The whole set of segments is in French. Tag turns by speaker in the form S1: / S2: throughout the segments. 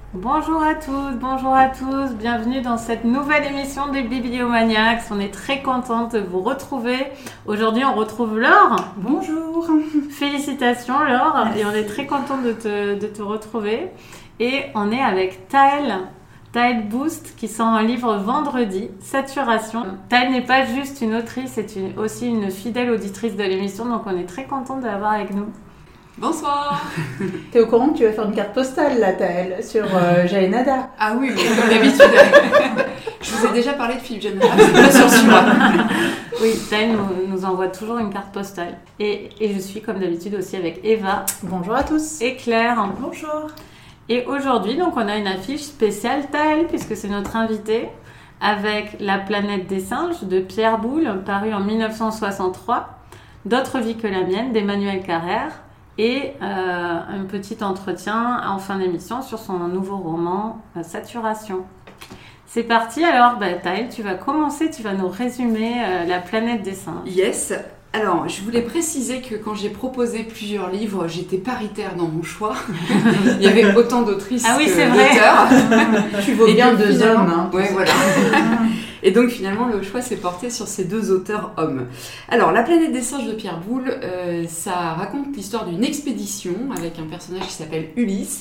S1: Bonjour à toutes, bonjour à tous, bienvenue dans cette nouvelle émission des Bibliomaniacs. On est très contente de vous retrouver. Aujourd'hui, on retrouve Laure.
S2: Bonjour.
S1: Félicitations Laure.
S2: Merci.
S1: Et on est très contente de te retrouver. Et on est avec Taël Boost qui sort un livre vendredi, Saturation. Taël n'est pas juste une autrice, c'est aussi une fidèle auditrice de l'émission, donc on est très contente de l'avoir avec nous.
S3: Bonsoir.
S2: T'es au courant que tu vas faire une carte postale là, Taël, sur Jaénada?
S3: Ah oui, mais comme d'habitude. Je vous ai déjà parlé de Philippe Jaénada, c'est pas sur celui-là.
S1: Oui, Taël nous envoie toujours une carte postale. Et je suis comme d'habitude aussi avec Eva.
S2: Bonjour à tous.
S1: Et Claire.
S2: Bonjour.
S1: Et aujourd'hui, donc, on a une affiche spéciale Taël, puisque c'est notre invité, avec La planète des singes de Pierre Boulle, paru en 1963, D'autres vies que la mienne d'Emmanuel Carrère, et un petit entretien en fin d'émission sur son nouveau roman Saturation. C'est parti, alors Taël, tu vas commencer, tu vas nous résumer La planète des singes.
S3: Yes. Alors, je voulais préciser que quand j'ai proposé plusieurs livres, j'étais paritaire dans mon choix. Il y avait autant d'autrices que d'auteurs.
S2: Tu vaux bien deux hommes. Hein,
S3: ouais, voilà. Et donc finalement, le choix s'est porté sur ces deux auteurs hommes. Alors, La planète des singes de Pierre Boulle, ça raconte l'histoire d'une expédition avec un personnage qui s'appelle Ulysse,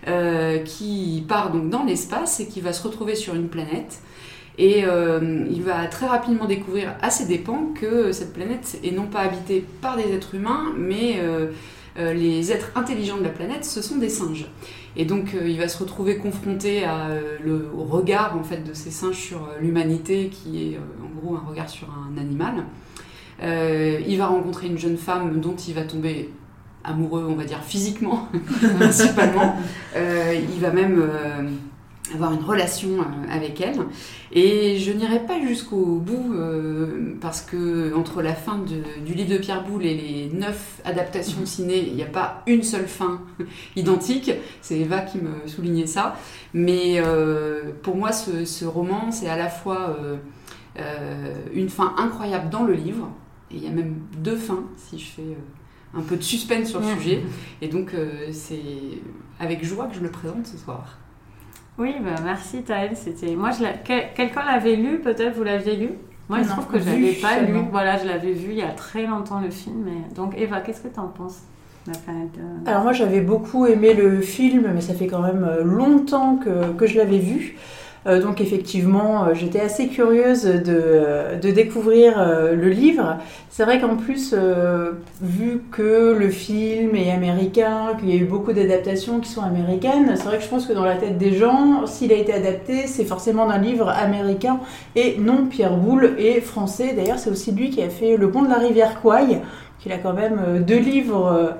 S3: qui part donc dans l'espace et qui va se retrouver sur une planète. Et il va très rapidement découvrir à ses dépens que cette planète est non pas habitée par des êtres humains, mais les êtres intelligents de la planète, ce sont des singes. Et donc il va se retrouver confronté au regard en fait, de ces singes sur l'humanité, qui est en gros un regard sur un animal. Il va rencontrer une jeune femme dont il va tomber amoureux, on va dire physiquement, principalement. Il va même avoir une relation avec elle, et je n'irai pas jusqu'au bout parce que entre la fin du livre de Pierre Boulle et les 9 adaptations ciné, il n'y a pas une seule fin identique. C'est Eva qui me soulignait ça, mais pour moi ce roman c'est à la fois une fin incroyable dans le livre, et il y a même deux fins si je fais un peu de suspense sur le sujet, et donc c'est avec joie que je le présente ce soir.
S1: Oui, merci Taël. Moi, quelqu'un l'avait lu, peut-être vous l'aviez lu. Moi, il se trouve que je ne l'avais pas lu. Voilà, je l'avais vu il y a très longtemps le film. Donc Eva, qu'est-ce que tu en penses?
S2: Alors moi, j'avais beaucoup aimé le film, mais ça fait quand même longtemps que je l'avais vu. Donc effectivement, j'étais assez curieuse de découvrir le livre. C'est vrai qu'en plus, vu que le film est américain, qu'il y a eu beaucoup d'adaptations qui sont américaines, c'est vrai que je pense que dans la tête des gens, s'il a été adapté, c'est forcément d'un livre américain, et non, Pierre Boulle est français. D'ailleurs, c'est aussi lui qui a fait Le pont de la rivière Kwai, qu'il a quand même 2 livres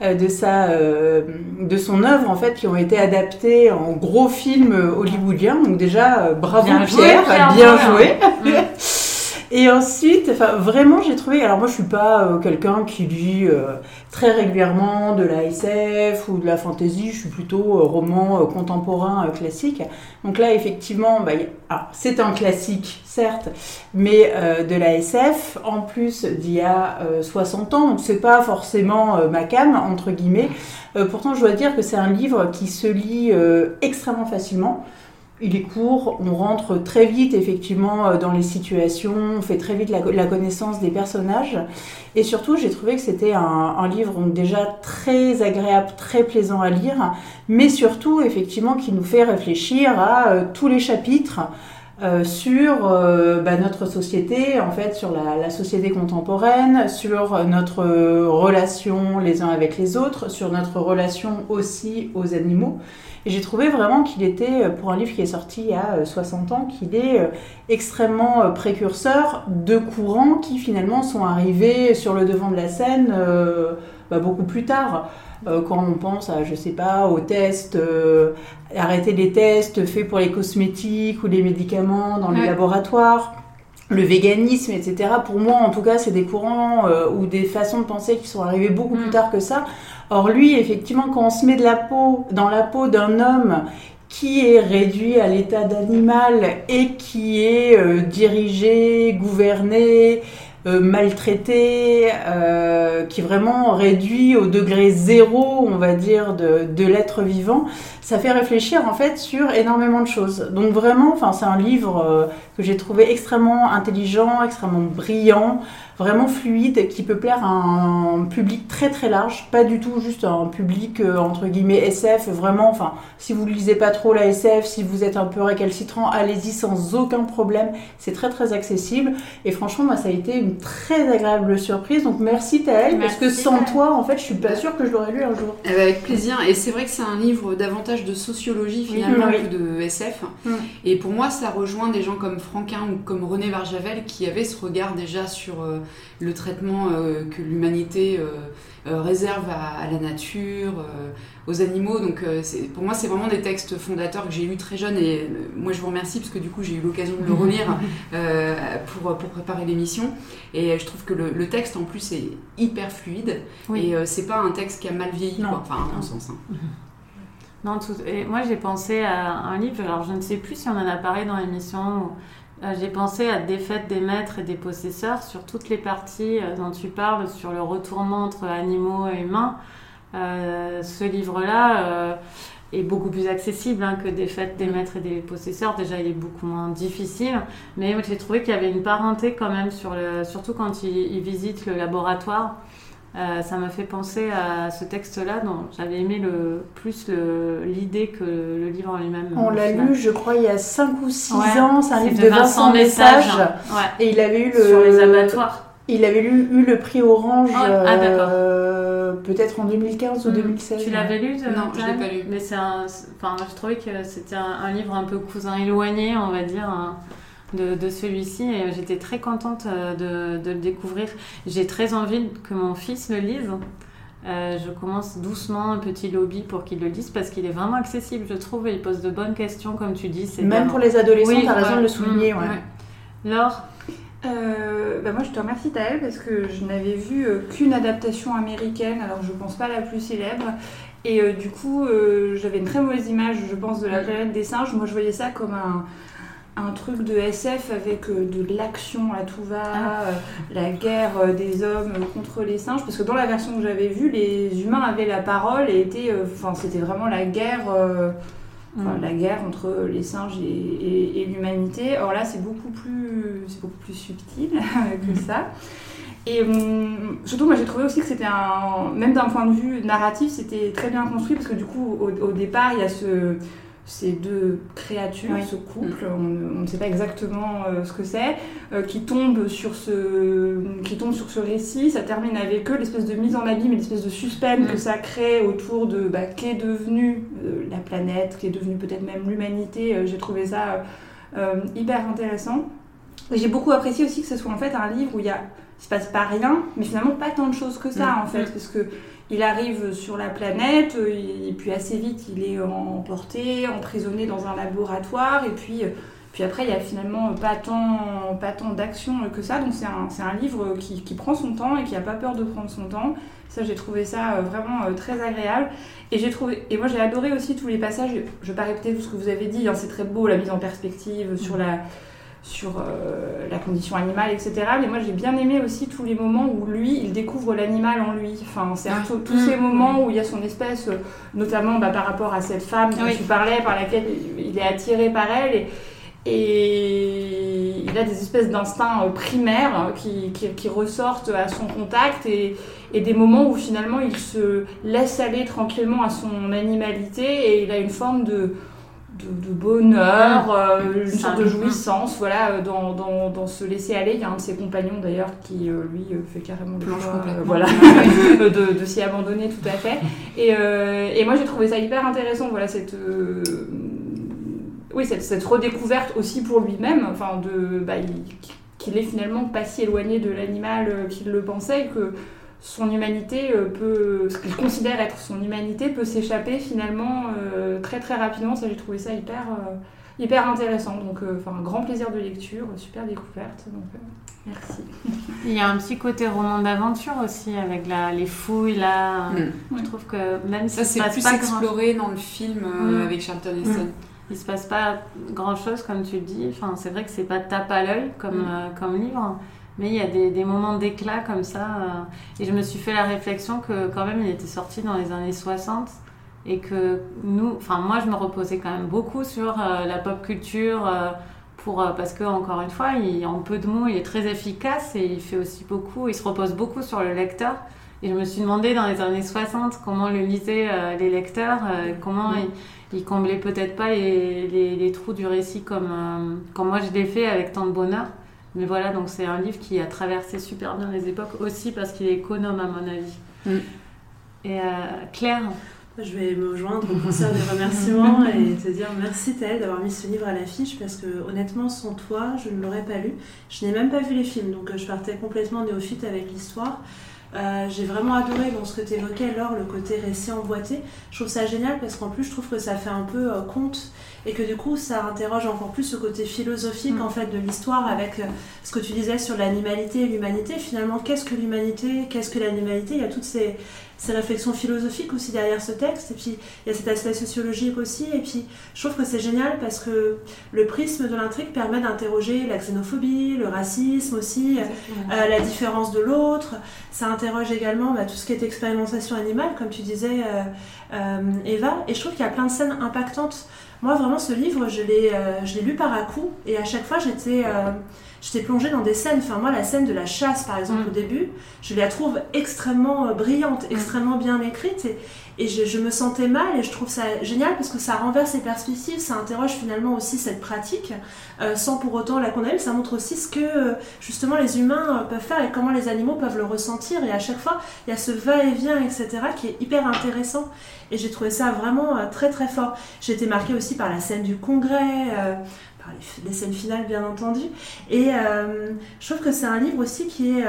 S2: de son œuvre en fait qui ont été adaptés en gros film hollywoodien. Donc déjà bravo
S1: bien
S2: Pierre,
S1: joué,
S2: bien joué. Et ensuite, vraiment j'ai trouvé, alors moi je suis pas quelqu'un qui lit très régulièrement de la SF ou de la fantasy, je suis plutôt roman contemporain classique. Donc là effectivement, c'est un classique certes, mais de la SF, en plus d'il y a 60 ans, donc c'est pas forcément ma came, entre guillemets. Pourtant je dois dire que c'est un livre qui se lit extrêmement facilement. Il est court, on rentre très vite effectivement dans les situations, on fait très vite la connaissance des personnages, et surtout j'ai trouvé que c'était un livre donc déjà très agréable, très plaisant à lire, mais surtout effectivement qui nous fait réfléchir à tous les chapitres sur notre société, en fait sur la société contemporaine, sur notre relation les uns avec les autres, sur notre relation aussi aux animaux. Et j'ai trouvé vraiment qu'il était, pour un livre qui est sorti il y a 60 ans, qu'il est extrêmement précurseur de courants qui finalement sont arrivés sur le devant de la scène beaucoup plus tard. Quand on pense à, je sais pas, aux tests, arrêter les tests faits pour les cosmétiques ou les médicaments dans les laboratoires, le véganisme, etc. Pour moi, en tout cas, c'est des courants ou des façons de penser qui sont arrivés beaucoup plus tard que ça. Or, lui, effectivement, quand on se met dans la peau d'un homme qui est réduit à l'état d'animal et qui est dirigé, gouverné, maltraité, qui vraiment réduit au degré zéro, on va dire, de l'être vivant, ça fait réfléchir en fait sur énormément de choses. Donc vraiment, c'est un livre que j'ai trouvé extrêmement intelligent, extrêmement brillant, vraiment fluide, qui peut plaire à un public très très large, pas du tout juste un public entre guillemets SF, vraiment, si vous ne lisez pas trop la SF, si vous êtes un peu récalcitrant, allez-y sans aucun problème, c'est très très accessible, et franchement, moi ça a été une très agréable surprise, donc merci Taëlle, parce que sans toi, en fait, je suis pas sûre que je l'aurais lu un jour.
S3: Avec plaisir, et c'est vrai que c'est un livre davantage de sociologie finalement que de SF, et pour moi ça rejoint des gens comme Franquin ou comme René Barjavel qui avaient ce regard déjà sur le traitement que l'humanité réserve à la nature, aux animaux. Donc pour moi c'est vraiment des textes fondateurs que j'ai lus très jeune, et moi je vous remercie parce que du coup j'ai eu l'occasion de le relire pour préparer l'émission, et je trouve que le texte en plus est hyper fluide, et c'est pas un texte qui a mal vieilli, quoi. Enfin à mon sens.
S1: Non, et moi j'ai pensé à un livre, alors je ne sais plus si on en a parlé dans l'émission. J'ai pensé à Défaite des maîtres et des possesseurs, sur toutes les parties dont tu parles, sur le retournement entre animaux et humains. Ce livre-là est beaucoup plus accessible que Défaite des maîtres et des possesseurs. Déjà, il est beaucoup moins difficile, mais j'ai trouvé qu'il y avait une parenté quand même, surtout quand il visite le laboratoire. Ça m'a fait penser à ce texte-là dont j'avais aimé plus l'idée que le livre en lui-même.
S2: On l'a lu, je crois, il y a 5 ou 6 ans. C'est un livre de Vincent Message. Et il avait eu
S1: sur les abattoirs.
S2: Il avait eu le prix Orange peut-être en 2015 ou 2016.
S1: Tu l'avais lu
S3: Non, je ne l'ai pas lu.
S1: Mais je trouvais que c'était un livre un peu cousin éloigné, on va dire, de celui-ci, et j'étais très contente de le découvrir. J'ai très envie que mon fils le lise. Je commence doucement un petit lobby pour qu'il le lise, parce qu'il est vraiment accessible, je trouve, et il pose de bonnes questions, comme tu dis.
S2: Même pour les adolescents, tu as raison de le souligner.
S1: Laure,
S4: moi je te remercie Taëlle, parce que je n'avais vu qu'une adaptation américaine, alors je pense pas la plus célèbre, et du coup j'avais une très mauvaise image, je pense, de la planète des singes. Moi je voyais ça comme un truc de SF avec de l'action à tout va, la guerre des hommes contre les singes, parce que dans la version que j'avais vue, les humains avaient la parole et c'était vraiment la guerre, la guerre entre les singes et l'humanité. Or là, c'est beaucoup plus subtil que ça. Et surtout, moi j'ai trouvé aussi que c'était même d'un point de vue narratif, c'était très bien construit, parce que du coup, au départ, il y a ces deux créatures, ce couple, on ne sait pas exactement ce que c'est, qui tombe sur ce récit. Ça termine avec eux, l'espèce de mise en abîme et l'espèce de suspense que ça crée autour de qu'est devenue la planète, qu'est devenue peut-être même l'humanité. J'ai trouvé ça hyper intéressant. Et j'ai beaucoup apprécié aussi que ce soit en fait un livre où il se passe pas rien, mais finalement pas tant de choses que ça en fait, parce que il arrive sur la planète, et puis assez vite il est emporté, emprisonné dans un laboratoire, et puis après il y a finalement pas tant d'action que ça, donc c'est un livre qui prend son temps et qui a pas peur de prendre son temps. Ça, j'ai trouvé ça vraiment très agréable, et moi j'ai adoré aussi tous les passages. Je vais pas répéter tout ce que vous avez dit, c'est très beau, la mise en perspective sur la condition animale, etc. Mais moi, j'ai bien aimé aussi tous les moments où lui, il découvre l'animal en lui. Enfin, c'est tous ces moments où il y a son espèce, notamment par rapport à cette femme dont tu parlais, par laquelle il est attiré par elle. Et il a des espèces d'instincts primaires qui ressortent à son contact, et des moments où finalement il se laisse aller tranquillement à son animalité, et il a une forme de bonheur, une sorte de jouissance, dans ce laisser aller. Il y a un de ses compagnons d'ailleurs qui lui fait carrément le choix de s'y abandonner, tout à fait. Et moi j'ai trouvé ça hyper intéressant, cette redécouverte aussi pour lui-même, qu'il est finalement pas si éloigné de l'animal qu'il le pensait, que son humanité ce qu'il considère être son humanité peut s'échapper finalement très très rapidement. Ça, j'ai trouvé ça hyper intéressant, donc un grand plaisir de lecture, super découverte, donc merci.
S1: Il y a un petit côté roman d'aventure aussi, avec les fouilles là. Je trouve que même si
S3: ça c'est plus exploré dans le film avec Charlton Heston.
S1: Il se passe pas grand chose, comme tu dis. C'est vrai que c'est pas tape à l'œil comme livre, Mais il y a des moments d'éclat comme ça. Et je me suis fait la réflexion que quand même il était sorti dans les années 60 et que moi je me reposais quand même beaucoup sur la pop culture parce que encore une fois, en peu de mots, il est très efficace et il fait aussi beaucoup, il se repose beaucoup sur le lecteur. Et je me suis demandé dans les années 60 comment le lisaient les lecteurs, comment ils comblaient peut-être pas les trous du récit comme moi je l'ai fait avec tant de bonheur. Mais voilà, donc c'est un livre qui a traversé super bien les époques aussi parce qu'il est économe à mon avis. Et Claire,
S5: je vais me joindre au concert des remerciements et te dire merci Taëlle d'avoir mis ce livre à l'affiche parce que honnêtement sans toi je ne l'aurais pas lu. Je n'ai même pas vu les films donc je partais complètement néophyte avec l'histoire. J'ai vraiment adoré ce que tu évoquais Laure, le côté récit emboîté. Je trouve ça génial parce qu'en plus je trouve que ça fait un peu conte et que du coup ça interroge encore plus ce côté philosophique en fait de l'histoire avec ce que tu disais sur l'animalité et l'humanité. Finalement, qu'est-ce que l'humanité, qu'est-ce que l'animalité? Il y a toutes ces réflexions philosophiques aussi derrière ce texte et puis il y a cet aspect sociologique aussi et puis je trouve que c'est génial parce que le prisme de l'intrigue permet d'interroger la xénophobie, le racisme aussi, la différence de l'autre. Ça interroge également tout ce qui est expérimentation animale comme tu disais Eva, et je trouve qu'il y a plein de scènes impactantes. Moi vraiment ce livre je l'ai lu par à-coup et à chaque fois j'étais plongée dans des scènes. Enfin, moi, la scène de la chasse, par exemple, au début, je la trouve extrêmement brillante, extrêmement bien écrite. Et je me sentais mal et je trouve ça génial parce que ça renverse les perspectives, ça interroge finalement aussi cette pratique sans pour autant la condamner. Ça montre aussi ce que justement les humains peuvent faire et comment les animaux peuvent le ressentir. Et à chaque fois, il y a ce va-et-vient, etc. qui est hyper intéressant. Et j'ai trouvé ça vraiment très très fort. J'ai été marquée aussi par la scène du congrès, par les scènes finales bien entendu. Et je trouve que c'est un livre aussi qui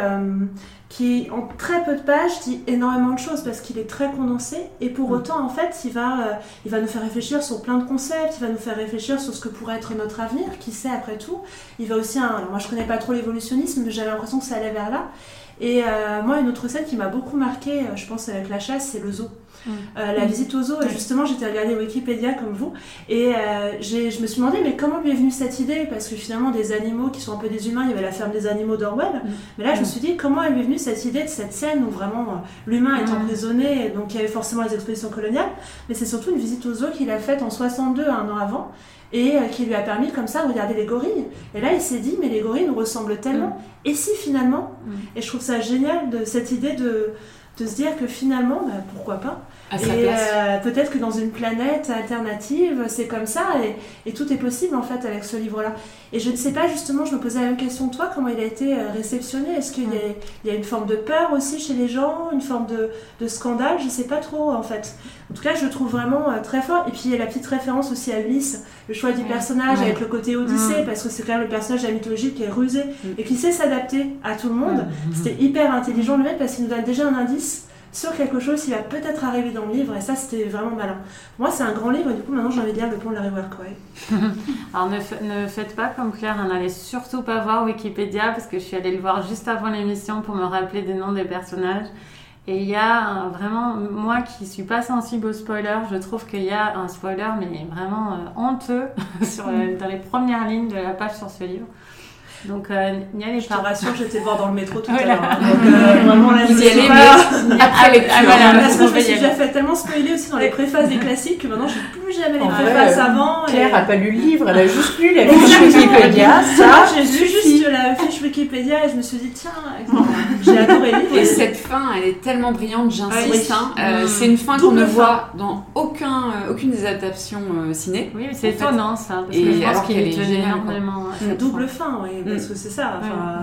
S5: en très peu de pages dit énormément de choses parce qu'il est très condensé et pour autant en fait il va nous faire réfléchir sur plein de concepts, il va nous faire réfléchir sur ce que pourrait être notre avenir, qui sait après tout. Il va aussi, alors moi je connais pas trop l'évolutionnisme mais j'avais l'impression que ça allait vers là. Et moi une autre scène qui m'a beaucoup marquée, je pense avec la chasse, c'est le zoo. La visite au zoo, et justement j'étais regardée Wikipédia comme vous et je me suis demandé mais comment lui est venue cette idée parce que finalement des animaux qui sont un peu des humains, il y avait la ferme des animaux d'Orwell, mais là je me suis dit comment elle lui est venue cette idée de cette scène où vraiment l'humain est emprisonné, et donc il y avait forcément les expéditions coloniales, mais c'est surtout une visite au zoo qu'il a faite en 62, un an avant, et qui lui a permis comme ça de regarder les gorilles. Et là il s'est dit mais les gorilles nous ressemblent tellement, et si finalement, et je trouve ça génial de cette idée de se dire que finalement, pourquoi pas, peut-être que dans une planète alternative, c'est comme ça, et tout est possible en fait avec ce livre-là. Et je ne sais pas, justement, je me posais la même question que toi, comment il a été réceptionné. Est-ce qu'il y a une forme de peur aussi chez les gens, une forme de scandale? Je ne sais pas trop en fait. En tout cas, je le trouve vraiment très fort. Et puis il y a la petite référence aussi à Ulysse, le choix du personnage avec le côté Odyssée, parce que c'est quand même le personnage de la mythologie qui est rusé et qui sait s'adapter à tout le monde. C'était hyper intelligent de le mettre parce qu'il nous donne déjà un indice sur quelque chose qui va peut-être arriver dans le livre, et ça c'était vraiment malin. Pour moi c'est un grand livre et du coup maintenant j'ai envie de lire Le Pont de la Rivière Kwai.
S1: Alors ne faites pas comme Claire, n'allez surtout pas voir Wikipédia parce que je suis allée le voir juste avant l'émission pour me rappeler des noms des personnages. Et il y a vraiment, moi qui suis pas sensible aux spoilers, je trouve qu'il y a un spoiler mais vraiment honteux dans les premières lignes de la page sur ce livre. Donc, n'y allez pas.
S5: Je te rassure, j'étais voir dans le métro tout à l'heure. Donc, vraiment, là,
S3: vous y allez, mais après lecture.
S5: Parce que je me suis déjà fait tellement spoiler aussi dans les préfaces des classiques que maintenant, je ne plus jamais les préfaces avant.
S2: Claire n'a pas lu le livre, elle a juste lu la fiche Wikipédia.
S5: J'ai lu juste la fiche Wikipédia et je me suis dit, tiens, j'ai adoré le livre.
S3: Et cette fin, elle est tellement brillante, j'insiste. C'est une fin qu'on ne voit dans aucune des adaptations ciné.
S1: Oui, c'est étonnant ça. Parce que je pense qu'il tenait énormément.
S5: Double fin, oui. Parce que c'est ça,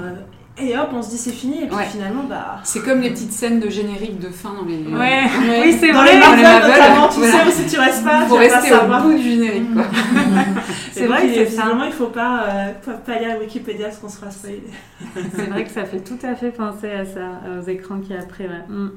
S5: et hop on se dit c'est fini et puis finalement
S3: c'est comme les petites scènes de générique de fin dans les
S1: oui c'est
S5: dans
S1: vrai
S5: les Marvel notamment, tu sais, si tu restes pas
S3: faut rester au bout du générique quoi.
S5: C'est vrai que finalement il faut pas lire à Wikipédia parce qu'on se fera spoiler.
S1: C'est vrai que ça fait tout à fait penser à ça, aux écrans qui après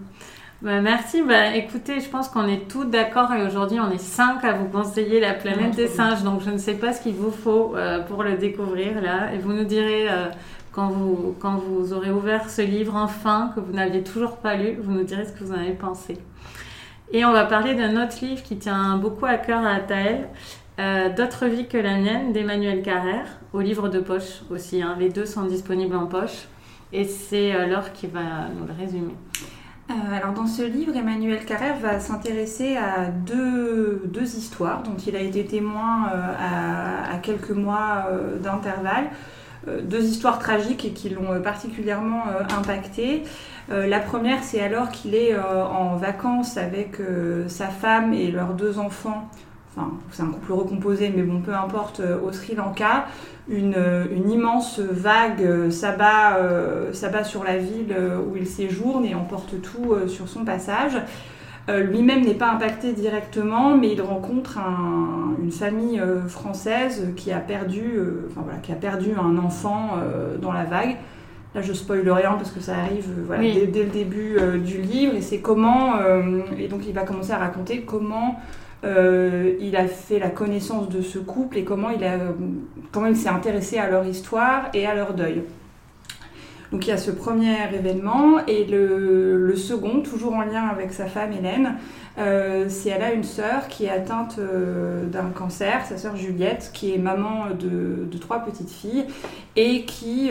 S1: merci, écoutez, je pense qu'on est tous d'accord et aujourd'hui on est 5 à vous conseiller La Planète des Singes, donc je ne sais pas ce qu'il vous faut pour le découvrir là, et vous nous direz quand vous aurez ouvert ce livre enfin, que vous n'aviez toujours pas lu, vous nous direz ce que vous en avez pensé. Et on va parler d'un autre livre qui tient beaucoup à cœur à Taëlle, D'autres vies que la mienne d'Emmanuel Carrère, au livre de poche aussi, les deux sont disponibles en poche. Et c'est Laure qui va nous le résumer.
S4: Alors dans ce livre, Emmanuel Carrère va s'intéresser à deux histoires dont il a été témoin à quelques mois d'intervalle. Deux histoires tragiques et qui l'ont particulièrement impacté. La première, c'est alors qu'il est en vacances avec sa femme et leurs 2 enfants. Enfin, c'est un couple recomposé, mais bon, peu importe, au Sri Lanka. Une immense vague s'abat sur la ville où il séjourne et emporte tout sur son passage. Lui-même n'est pas impacté directement, mais il rencontre une famille française qui a perdu un enfant dans la vague. Là, je spoil rien parce que ça arrive
S1: Oui.
S4: dès le début du livre. Et c'est comment... et donc, il va commencer à raconter comment il a fait la connaissance de ce couple et comment il s'est intéressé à leur histoire et à leur deuil. Donc il y a ce premier événement et le second, toujours en lien avec sa femme Hélène, c'est elle a une sœur qui est atteinte d'un cancer, sa sœur Juliette, qui est maman de 3 petites filles et qui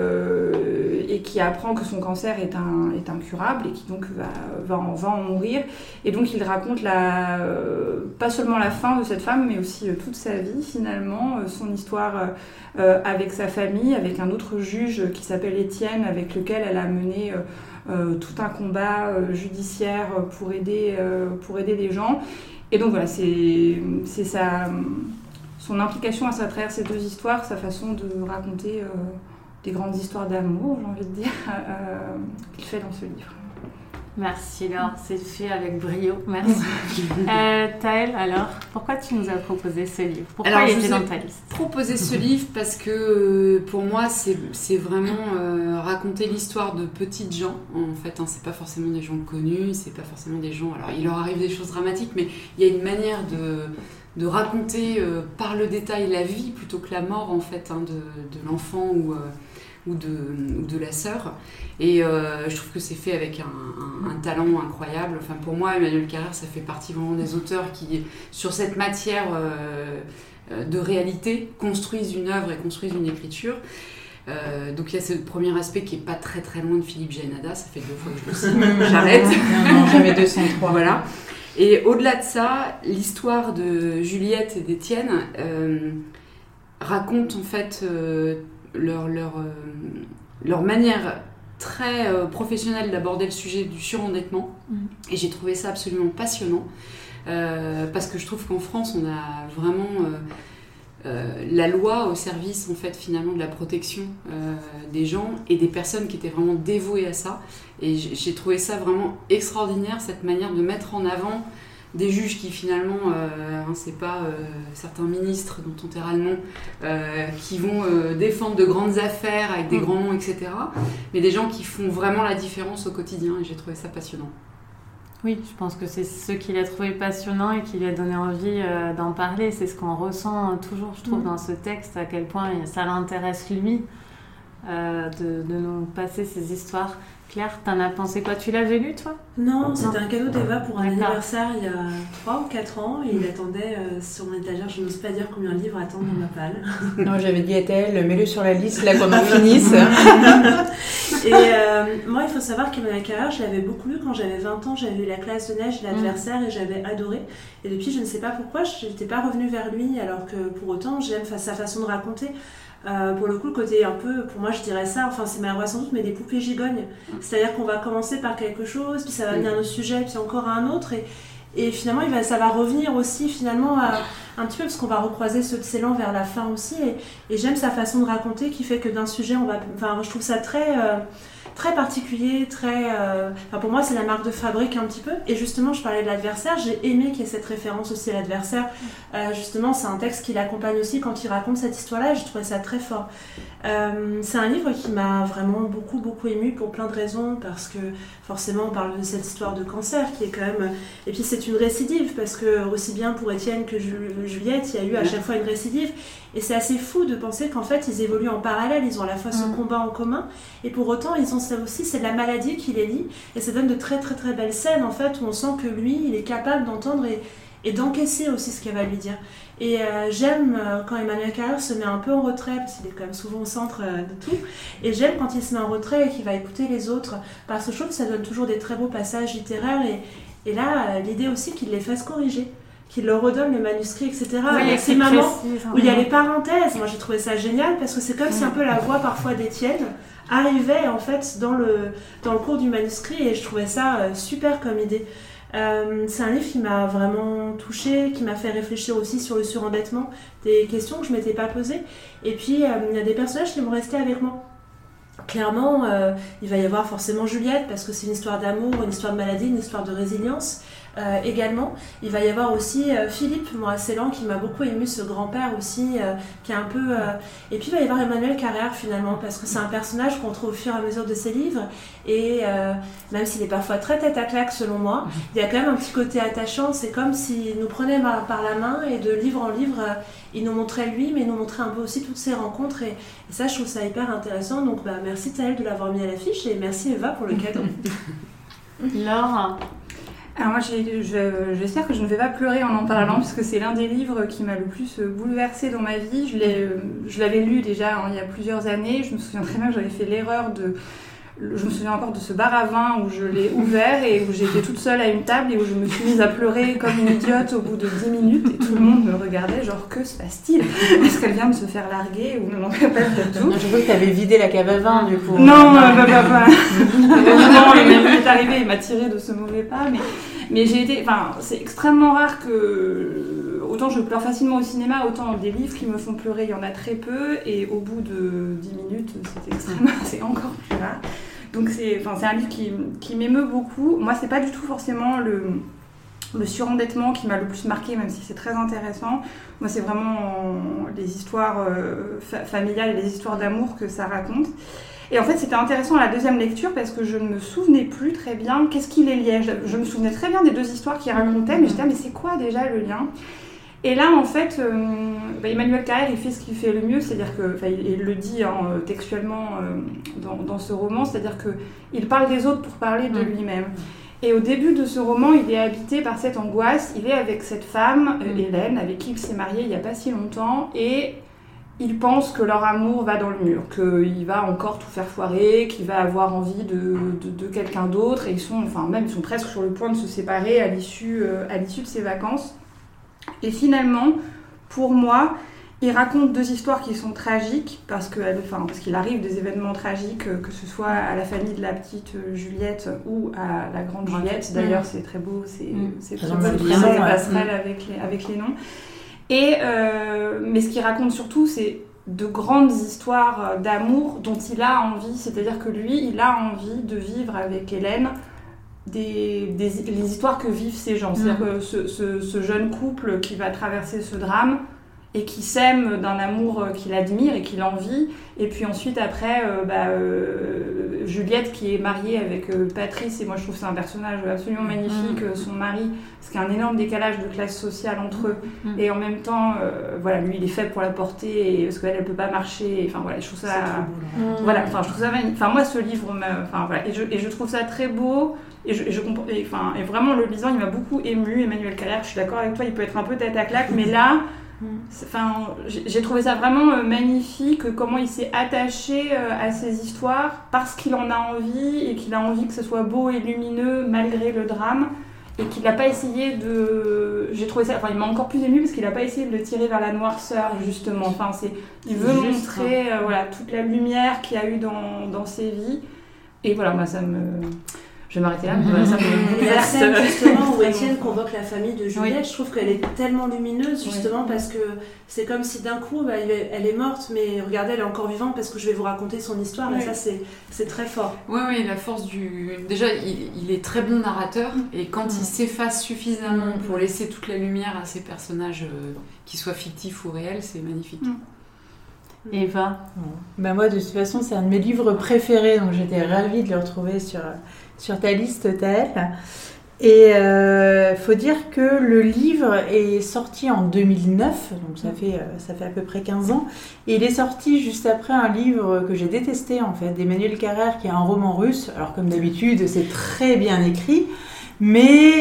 S4: apprend que son cancer est incurable et qui donc va en mourir. Et donc il raconte pas seulement la fin de cette femme, mais aussi toute sa vie finalement, son histoire avec sa famille, avec un autre juge qui s'appelle Étienne, avec lequel elle a mené tout un combat judiciaire pour aider les gens. Et donc voilà, c'est son implication à travers ces 2 histoires, sa façon de raconter des grandes histoires d'amour, j'ai envie de dire, qu'il fait dans ce livre.
S1: Merci Laure, c'est fait avec brio, merci. Taël, alors, pourquoi tu nous as proposé ce livre? Pourquoi il était dans ta liste?
S3: Proposé ce livre parce que pour moi c'est vraiment raconter l'histoire de petites gens en fait, c'est pas forcément des gens connus, c'est pas forcément des gens, alors il leur arrive des choses dramatiques, mais il y a une manière de raconter par le détail la vie plutôt que la mort en fait, de l'enfant ou de la sœur, et je trouve que c'est fait avec un talent incroyable. Enfin, pour moi, Emmanuel Carrère, ça fait partie vraiment des auteurs qui, sur cette matière de réalité, construisent une œuvre et construisent une écriture. Donc il y a ce premier aspect qui est pas très très loin de Philippe Jaénada, ça fait 2 fois que je le cite, j'arrête.
S2: Non, jamais 203.
S3: Voilà. Et au-delà de ça, l'histoire de Juliette et d'Étienne raconte en fait leur manière très professionnelle d'aborder le sujet du surendettement. Et j'ai trouvé ça absolument passionnant parce que je trouve qu'en France on a vraiment la loi au service en fait finalement de la protection des gens et des personnes qui étaient vraiment dévouées à ça, et j'ai trouvé ça vraiment extraordinaire, cette manière de mettre en avant des juges qui finalement, c'est pas certains ministres dont on taira le nom, qui vont défendre de grandes affaires avec des grands noms, etc. Mais des gens qui font vraiment la différence au quotidien, et j'ai trouvé ça passionnant.
S1: Oui, je pense que c'est ce qu'il a trouvé passionnant et qui lui a donné envie d'en parler. C'est ce qu'on ressent toujours, je trouve, dans ce texte, à quel point ça l'intéresse lui de nous passer ces histoires. Claire, t'en as pensé quoi? Tu l'avais lu, toi?
S5: Non, c'était un cadeau d'Eva pour un
S1: D'accord.
S5: anniversaire il y a 3 ou 4 ans, et il attendait sur mon étagère, je n'ose pas dire combien de livres attendent dans ma palle.
S2: Non, j'avais dit à Taël, mets-le sur la liste là qu'on en finisse.
S5: Et moi, il faut savoir qu'Emmanuel Carrère, je l'avais beaucoup lu quand j'avais 20 ans. J'avais lu La classe de neige, L'adversaire, et j'avais adoré. Et depuis, je ne sais pas pourquoi, je n'étais pas revenue vers lui, alors que pour autant, j'aime sa façon de raconter. Pour le coup, le côté un peu, pour moi je dirais ça, enfin c'est malheureux sans doute, mais des poupées gigognes. C'est-à-dire qu'on va commencer par quelque chose, puis ça va venir à un autre sujet, puis encore à un autre, et finalement ça va revenir aussi finalement un petit peu, parce qu'on va recroiser ceux de Ceylan vers la fin aussi, et j'aime sa façon de raconter qui fait que d'un sujet, je trouve ça très particulier, pour moi c'est la marque de fabrique un petit peu. Et justement, je parlais de l'adversaire, j'ai aimé qu'il y ait cette référence aussi à l'adversaire. Justement, c'est un texte qui l'accompagne aussi quand il raconte cette histoire-là, et je trouvais ça très fort. C'est un livre qui m'a vraiment beaucoup émue pour plein de raisons, parce que forcément on parle de cette histoire de cancer qui est quand même... Et puis c'est une récidive, parce que aussi bien pour Étienne que Juliette, il y a eu à chaque fois une récidive. Et c'est assez fou de penser qu'en fait ils évoluent en parallèle, ils ont à la fois ce combat en commun, et pour autant ils ont ça aussi, c'est de la maladie qui les lie, et ça donne de très belles scènes en fait, où on sent que lui, il est capable d'entendre et d'encaisser aussi ce qu'elle va lui dire. Et j'aime quand Emmanuel Carrère se met un peu en retrait, parce qu'il est quand même souvent au centre de tout, et j'aime quand il se met en retrait et qu'il va écouter les autres, parce que je trouve que ça donne toujours des très beaux passages littéraires, et là, l'idée aussi qu'il les fasse corriger, qu'il leur redonne le manuscrit, etc.
S1: Oui,
S5: avec ces moments où il y a les parenthèses. Moi, j'ai trouvé ça génial, parce que c'est comme si un peu la voix parfois d'Étienne arrivait en fait dans le cours du manuscrit, et je trouvais ça super comme idée. C'est un livre qui m'a vraiment touchée, qui m'a fait réfléchir aussi sur le surendettement, des questions que je ne m'étais pas posées. Et puis, il y a des personnages qui vont rester avec moi. Clairement, il va y avoir forcément Juliette, parce que c'est une histoire d'amour, une histoire de maladie, une histoire de résilience. Également, il va y avoir aussi Philippe Moissellan, qui m'a beaucoup ému, ce grand-père aussi, qui est un peu... Et puis il va y avoir Emmanuel Carrère finalement, parce que c'est un personnage qu'on trouve au fur et à mesure de ses livres, et même s'il est parfois très tête à claque selon moi, il y a quand même un petit côté attachant. C'est comme s'il nous prenait par la main, et de livre en livre, il nous montrait lui, mais il nous montrait un peu aussi toutes ses rencontres, et ça, je trouve ça hyper intéressant. Donc merci Taëlle de l'avoir mis à l'affiche, et merci Eva pour le cadeau.
S1: Laure.
S4: Alors moi, j'espère que je ne vais pas pleurer en parlant, puisque c'est l'un des livres qui m'a le plus bouleversée dans ma vie. Je l'avais lu déjà il y a plusieurs années. Je me souviens très bien que j'avais fait l'erreur je me souviens encore de ce bar à vin où je l'ai ouvert et où j'étais toute seule à une table et où je me suis mise à pleurer comme une idiote au bout de 10 minutes, et tout le monde me regardait genre, que se passe-t-il ? Est-ce qu'elle vient de se faire larguer ou non, pas du tout.
S2: Je vois que tu avais vidé la cave à vin du coup.
S4: Non, pas. Heureusement, il m'est arrivé, il m'a tiré de ce mauvais pas, mais j'ai été... Enfin, c'est extrêmement rare que... Autant je pleure facilement au cinéma, autant des livres qui me font pleurer, il y en a très peu, et au bout de 10 minutes, c'est encore plus rare. Donc c'est un livre qui m'émeut beaucoup. Moi, c'est pas du tout forcément le surendettement qui m'a le plus marqué, même si c'est très intéressant. Moi, c'est vraiment les histoires familiales et les histoires d'amour que ça raconte. Et en fait, c'était intéressant à la deuxième lecture, parce que je ne me souvenais plus très bien qu'est-ce qui les liait. Je me souvenais très bien des deux histoires qu'il racontait, mais j'étais mais c'est quoi déjà le lien ? Et là, en fait, Emmanuel Carrère, il fait ce qu'il fait le mieux, c'est-à-dire que, il le dit textuellement dans ce roman, c'est-à-dire qu'il parle des autres pour parler de lui-même. Et au début de ce roman, il est habité par cette angoisse. Il est avec cette femme, Hélène, avec qui il s'est marié il n'y a pas si longtemps, et il pense que leur amour va dans le mur, qu'il va encore tout faire foirer, qu'il va avoir envie de quelqu'un d'autre, et ils sont presque sur le point de se séparer à l'issue de ses vacances. Et finalement, pour moi, il raconte deux histoires qui sont tragiques, parce qu'il arrive des événements tragiques, que ce soit à la famille de la petite Juliette ou à la grande Juliette. D'ailleurs, c'est très beau, c'est très beau de passerelle avec les noms. Mais ce qu'il raconte surtout, c'est de grandes histoires d'amour dont il a envie. C'est-à-dire que lui, il a envie de vivre avec Hélène les histoires que vivent ces gens. C'est-à-dire que ce jeune couple qui va traverser ce drame et qui s'aime d'un amour qu'il admire et qu'il envie. Et puis ensuite, après, Juliette qui est mariée avec Patrice, et moi je trouve que c'est un personnage absolument magnifique, son mari, parce qu'il y a un énorme décalage de classe sociale entre eux. Et en même temps, lui il est fait pour la porter, parce qu'elle ne peut pas marcher. Enfin voilà, je trouve ça... je trouve ça magnifique. Enfin moi ce livre, et je trouve ça très beau. Et vraiment le lisant, il m'a beaucoup émue. Emmanuel Carrère, je suis d'accord avec toi, il peut être un peu tête à claque, mais là... j'ai trouvé ça vraiment magnifique, comment il s'est attaché à ces histoires parce qu'il en a envie, et qu'il a envie que ce soit beau et lumineux malgré le drame, et qu'il n'a pas essayé de... J'ai trouvé ça... il m'a encore plus émue parce qu'il n'a pas essayé de le tirer vers la noirceur, justement. Il veut montrer toute la lumière qu'il y a eu dans ses vies. Et voilà, moi ça me... Je vais m'arrêter là.
S5: La scène justement où Étienne convoque la famille de Juliette, je trouve qu'elle est tellement lumineuse justement parce que c'est comme si d'un coup elle est morte, mais regardez, elle est encore vivante parce que je vais vous raconter son histoire. Et ça c'est très fort.
S3: Oui, la force du... Déjà, il est très bon narrateur, et quand il s'efface suffisamment pour laisser toute la lumière à ces personnages, qu'ils soient fictifs ou réels, c'est magnifique.
S1: Eva.
S2: Moi, de toute façon, c'est un de mes livres préférés, donc j'étais ravie de le retrouver sur ta liste, Taëlle. Et faut dire que le livre est sorti en 2009, donc ça fait à peu près 15 ans. Et il est sorti juste après un livre que j'ai détesté, en fait, d'Emmanuel Carrère, qui est un roman russe. Alors, comme d'habitude, c'est très bien écrit, mais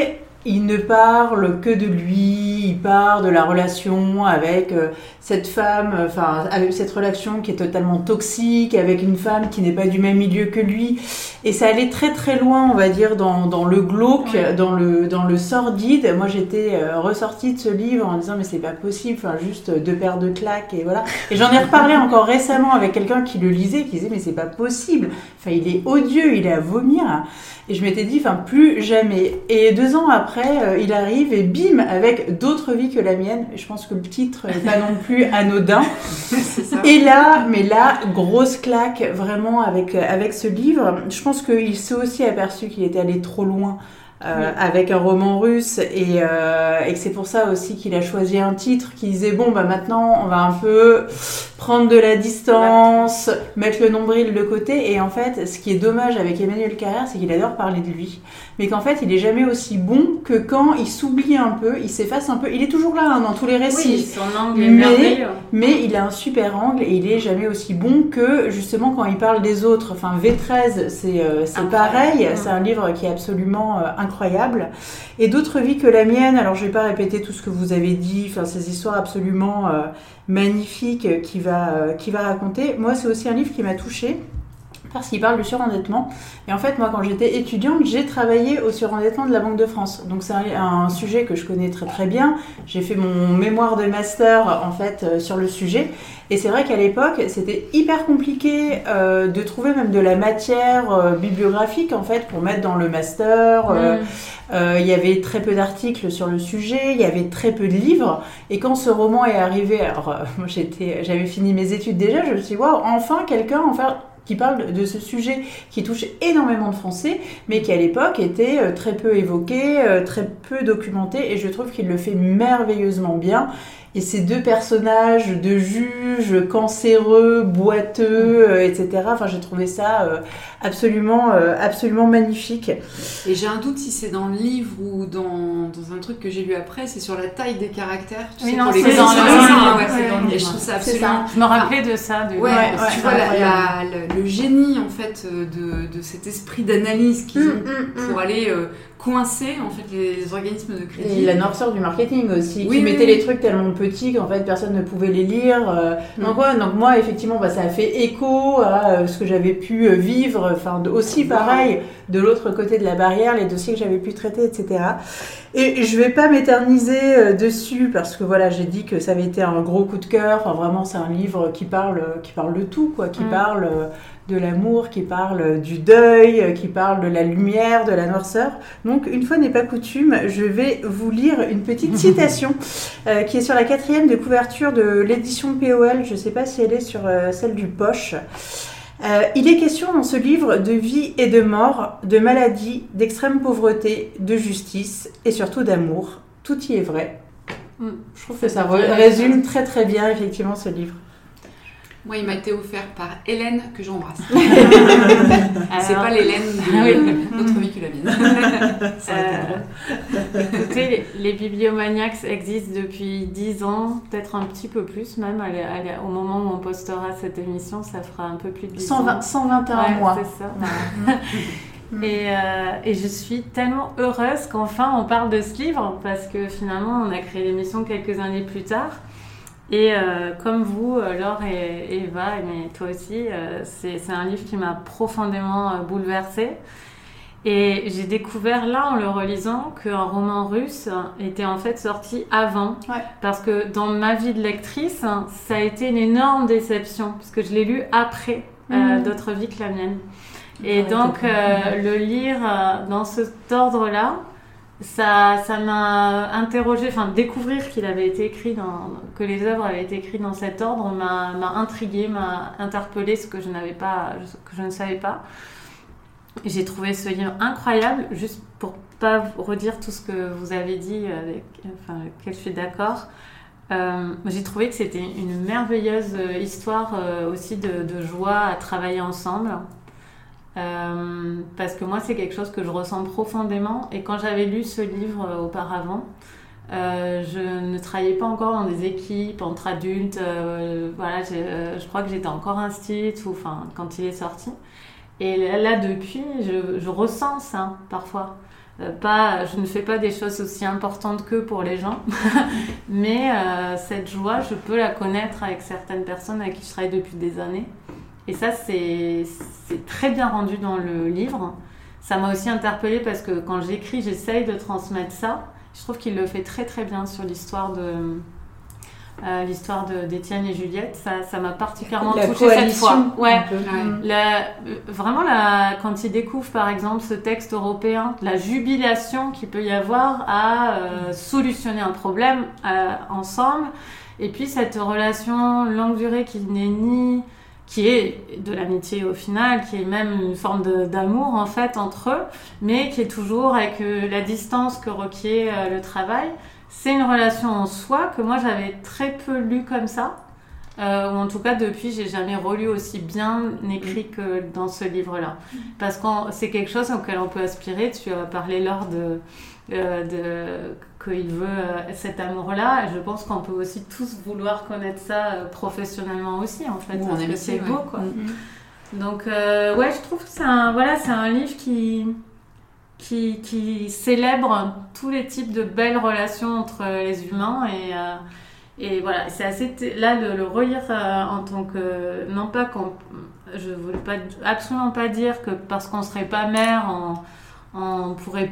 S2: il ne parle que de lui, il parle de la relation avec cette femme, enfin avec cette relation qui est totalement toxique, avec une femme qui n'est pas du même milieu que lui. Et ça allait très très loin, on va dire, dans le glauque,
S1: Ouais.
S2: dans le sordide. Moi j'étais ressortie de ce livre en disant mais c'est pas possible, enfin juste 2 paires de claques et voilà. Et j'en ai reparlé encore récemment avec quelqu'un qui le lisait, qui disait mais c'est pas possible, enfin il est odieux, il est à vomir. Et je m'étais dit, enfin, plus jamais. Et 2 ans après, il arrive et bim, avec d'autres vies que la mienne. Et je pense que le titre n'est pas non plus anodin.
S3: C'est ça.
S2: Et là, grosse claque, vraiment, avec ce livre. Je pense qu'il s'est aussi aperçu qu'il était allé trop loin. Avec un roman russe et que c'est pour ça aussi qu'il a choisi un titre qui disait bon bah maintenant on va un peu prendre de la distance, mettre le nombril de côté. Et en fait ce qui est dommage avec Emmanuel Carrère, c'est qu'il adore parler de lui, mais qu'en fait il est jamais aussi bon que quand il s'oublie un peu, il s'efface un peu. Il est toujours là hein, dans tous les récits,
S1: Oui, son angle est merveilleux.
S2: mais il a un super angle et il est jamais aussi bon que justement quand il parle des autres. Enfin V13 c'est pareil, c'est un livre qui est absolument incroyable. Et d'autres vies que la mienne, alors je vais pas répéter tout ce que vous avez dit, enfin ces histoires absolument magnifiques qu'il va raconter. Moi c'est aussi un livre qui m'a touchée parce qu'il parle du surendettement. Et en fait, moi, quand j'étais étudiante, j'ai travaillé au surendettement de la Banque de France. Donc, c'est un sujet que je connais très, très bien. J'ai fait mon mémoire de master, en fait, sur le sujet. Et c'est vrai qu'à l'époque, c'était hyper compliqué de trouver même de la matière bibliographique, en fait, pour mettre dans le master. Il y avait très peu d'articles sur le sujet, il y avait très peu de livres. Et quand ce roman est arrivé, alors, moi, j'avais fini mes études déjà, je me suis dit, waouh, enfin, quelqu'un, enfin, qui parle de ce sujet qui touche énormément de Français, mais qui à l'époque était très peu évoqué, très peu documenté, et je trouve qu'il le fait merveilleusement bien. Et ces 2 personnages de juges cancéreux, boiteux, etc. Enfin, j'ai trouvé ça absolument magnifique.
S3: Et j'ai un doute si c'est dans le livre ou dans un truc que j'ai lu après, c'est sur la taille des caractères. Tu
S1: Oui,
S3: sais,
S1: non,
S3: pour les
S1: c'est dans le
S3: graphismes,
S1: livre.
S3: ouais,
S1: C'est dans le
S3: et je
S1: livre.
S3: trouve ça
S2: C'est
S3: absolument...
S1: Je me rappelais de ça.
S3: Tu vois, le génie en fait de cet esprit d'analyse qu'ils ont pour aller coincer en fait les organismes de crédit.
S2: Et la noirceur du marketing aussi,
S3: Oui,
S2: qui mettait
S3: oui.
S2: les trucs tellement petits qu'en fait personne ne pouvait les lire. Donc moi effectivement ça a fait écho à ce que j'avais pu vivre, enfin aussi pareil de l'autre côté de la barrière, les dossiers que j'avais pu traiter, etc. Et je vais pas m'éterniser dessus parce que voilà, j'ai dit que ça avait été un gros coup de cœur. Enfin vraiment c'est un livre qui parle de tout quoi, qui parle de l'amour, qui parle du deuil, qui parle de la lumière, de la noirceur. Donc, une fois n'est pas coutume, je vais vous lire une petite citation qui est sur la 4e de couverture de l'édition POL. Je ne sais pas si elle est sur celle du Poche. Il est question dans ce livre de vie et de mort, de maladie, d'extrême pauvreté, de justice et surtout d'amour. Tout y est vrai. Je trouve que ça résume très très bien effectivement ce livre.
S3: Moi, il m'a été offert par Hélène, que j'embrasse. C'est pas l'Hélène de notre vie que la mienne. Ça aurait été drôle.
S1: Écoutez, les bibliomaniacs existent depuis 10 ans, peut-être un petit peu plus même. Au moment où on postera cette émission, ça fera un peu plus de 10 ans.
S2: 121 mois.
S1: C'est ça. Et je suis tellement heureuse qu'enfin on parle de ce livre, parce que finalement on a créé l'émission quelques années plus tard. Et comme vous, Laure et Eva, mais toi aussi, c'est un livre qui m'a profondément bouleversée. Et j'ai découvert là, en le relisant, qu'un roman russe était en fait sorti avant.
S2: Ouais.
S1: Parce que dans ma vie de lectrice, ça a été une énorme déception, parce que je l'ai lu après d'autres vies que la mienne. Et donc, le lire dans cet ordre-là, ça m'a interrogée, enfin découvrir qu'il avait été écrit que les œuvres avaient été écrites dans cet ordre m'a intriguée, m'a interpellée, ce que je ne savais pas. Et j'ai trouvé ce livre incroyable, juste pour pas redire tout ce que vous avez dit, avec lequel je suis d'accord. J'ai trouvé que c'était une merveilleuse histoire aussi de joie à travailler ensemble. Parce que moi c'est quelque chose que je ressens profondément, et quand j'avais lu ce livre auparavant, je ne travaillais pas encore dans des équipes entre adultes, je crois que j'étais encore instite quand il est sorti, et là depuis je ressens ça parfois, je ne fais pas des choses aussi importantes qu'eux pour les gens, mais cette joie, je peux la connaître avec certaines personnes avec qui je travaille depuis des années. Et ça, c'est très bien rendu dans le livre. Ça m'a aussi interpellée parce que quand j'écris, j'essaye de transmettre ça. Je trouve qu'il le fait très très bien sur l'histoire d'Étienne et Juliette. Ça m'a particulièrement touchée cette fois. Ouais. Vraiment, quand ils découvrent par exemple ce texte européen, la jubilation qu'il peut y avoir à solutionner un problème ensemble, et puis cette relation longue durée qui est de l'amitié au final, qui est même une forme d'amour en fait entre eux, mais qui est toujours avec la distance que requiert le travail. C'est une relation en soi que moi j'avais très peu lue comme ça, ou en tout cas depuis j'ai jamais relu aussi bien écrit que dans ce livre-là, parce que c'est quelque chose auquel on peut aspirer. Tu as parlé lors qu'il veut cet amour-là, et je pense qu'on peut aussi tous vouloir connaître ça professionnellement aussi en fait, parce que c'est beau quoi. Donc je trouve que c'est un livre qui célèbre tous les types de belles relations entre les humains, et voilà, c'est assez là de le relire en tant que, non pas je voulais absolument pas dire que parce qu'on serait pas mère on pourrait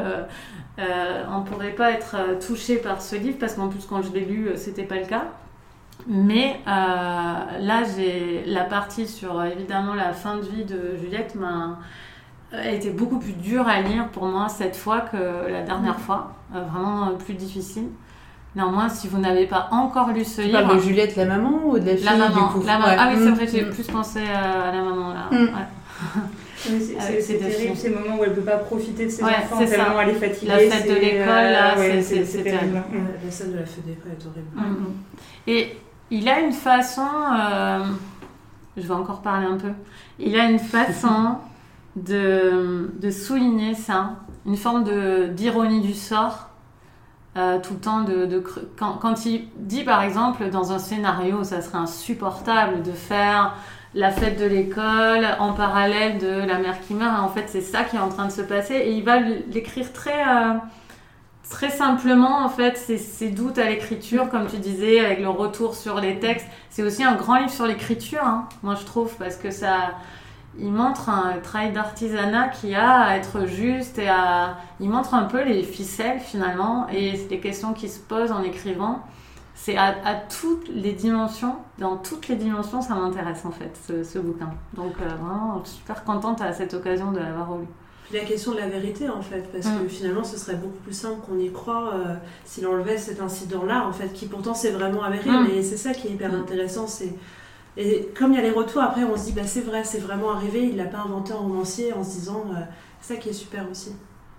S1: pas être touché par ce livre, parce qu'en plus quand je l'ai lu c'était pas le cas, mais là j'ai la partie sur évidemment la fin de vie de Juliette a été beaucoup plus dure à lire pour moi cette fois que la dernière fois, vraiment plus difficile. Néanmoins, si vous n'avez pas encore lu ce livre... Tu parles
S2: de Juliette la maman ou de la fille
S1: la maman,
S2: du coup?
S1: La maman. Ouais. Ah oui, c'est vrai, j'ai plus pensé à la maman là.
S4: C'est terrible ces moments où elle ne peut pas profiter de ses enfants tellement elle est fatiguée.
S1: La fête de l'école, là, c'est terrible.
S5: La scène de la fête d'école est horrible.
S1: Et il a une façon... je vais encore parler un peu. Il a une façon de souligner ça, une forme d'ironie du sort, tout le temps quand il dit par exemple dans un scénario ça serait insupportable de faire la fête de l'école en parallèle de la mère qui meurt, en fait c'est ça qui est en train de se passer, et il va l'écrire très simplement en fait, ses doutes à l'écriture comme tu disais, avec le retour sur les textes. C'est aussi un grand livre sur l'écriture, hein, moi je trouve, parce que il montre un travail d'artisanat qui a à être juste, il montre un peu les ficelles finalement, et les questions qui se posent en écrivant. C'est à toutes les dimensions, dans toutes les dimensions ça m'intéresse en fait ce bouquin. Donc vraiment super contente à cette occasion de l'avoir lu.
S5: Puis la question de la vérité en fait, parce que finalement ce serait beaucoup plus simple qu'on y croit s'il enlevait cet incident-là en fait, qui pourtant c'est vraiment avéré, mais c'est ça qui est hyper intéressant, et comme il y a les retours, après on se dit c'est vrai, c'est vraiment arrivé, il l'a pas inventé en romancier, en se disant c'est ça qui est super aussi.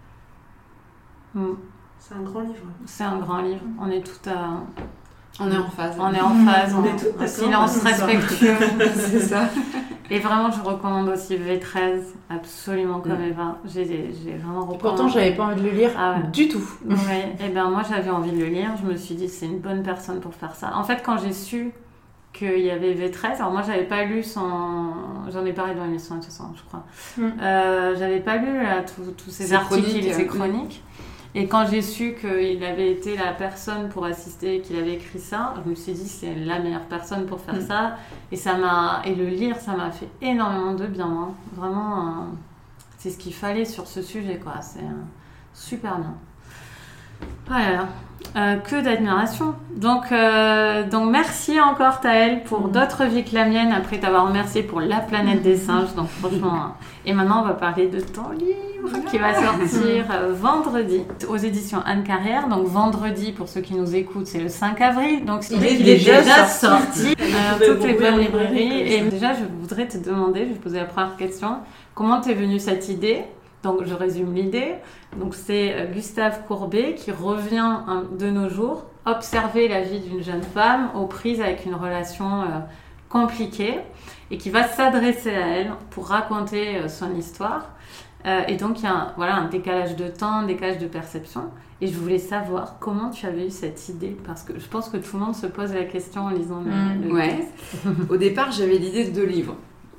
S5: C'est un grand livre.
S1: C'est un grand livre, on est tout à...
S3: On est en phase.
S1: On est en phase,
S5: on est tout
S1: en silence respectueux.
S3: C'est ça.
S1: Et vraiment, je recommande aussi V13, absolument comme Eva. J'ai vraiment recommandé.
S2: Pourtant, j'avais pas envie de le lire du tout.
S1: Oui, et bien moi, j'avais envie de le lire. Je me suis dit, c'est une bonne personne pour faire ça. En fait, quand j'ai su qu'il y avait V13, alors moi, j'avais pas lu j'en ai parlé dans l'émission de toute façon, je crois. J'avais pas lu tous ces articles, ces chroniques. Et quand j'ai su qu'il avait été la personne pour assister, qu'il avait écrit ça, je me suis dit c'est la meilleure personne pour faire ça. Et le lire, ça m'a fait énormément de bien. Hein. Vraiment, c'est ce qu'il fallait sur ce sujet, quoi. C'est super bien. Voilà. Que d'admiration. Donc merci encore Taëlle pour d'autres vies que la mienne, après t'avoir remercié pour La planète des singes. Donc franchement, et maintenant on va parler de ton livre qui va sortir vendredi aux éditions Anne Carrière. Donc vendredi, pour ceux qui nous écoutent, c'est le 5 avril. Donc il est déjà sorti toutes les bonnes librairies. Et déjà je voudrais te demander, je vais te poser la première question, comment t'es venue cette idée? Donc je résume l'idée. Donc c'est Gustave Courbet qui revient de nos jours observer la vie d'une jeune femme aux prises avec une relation compliquée, et qui va s'adresser à elle pour raconter son histoire. Et donc il y a un décalage de temps, un décalage de perception. Et je voulais savoir comment tu avais eu cette idée, parce que je pense que tout le monde se pose la question en lisant le texte.
S3: Au départ, j'avais l'idée de 2 livres.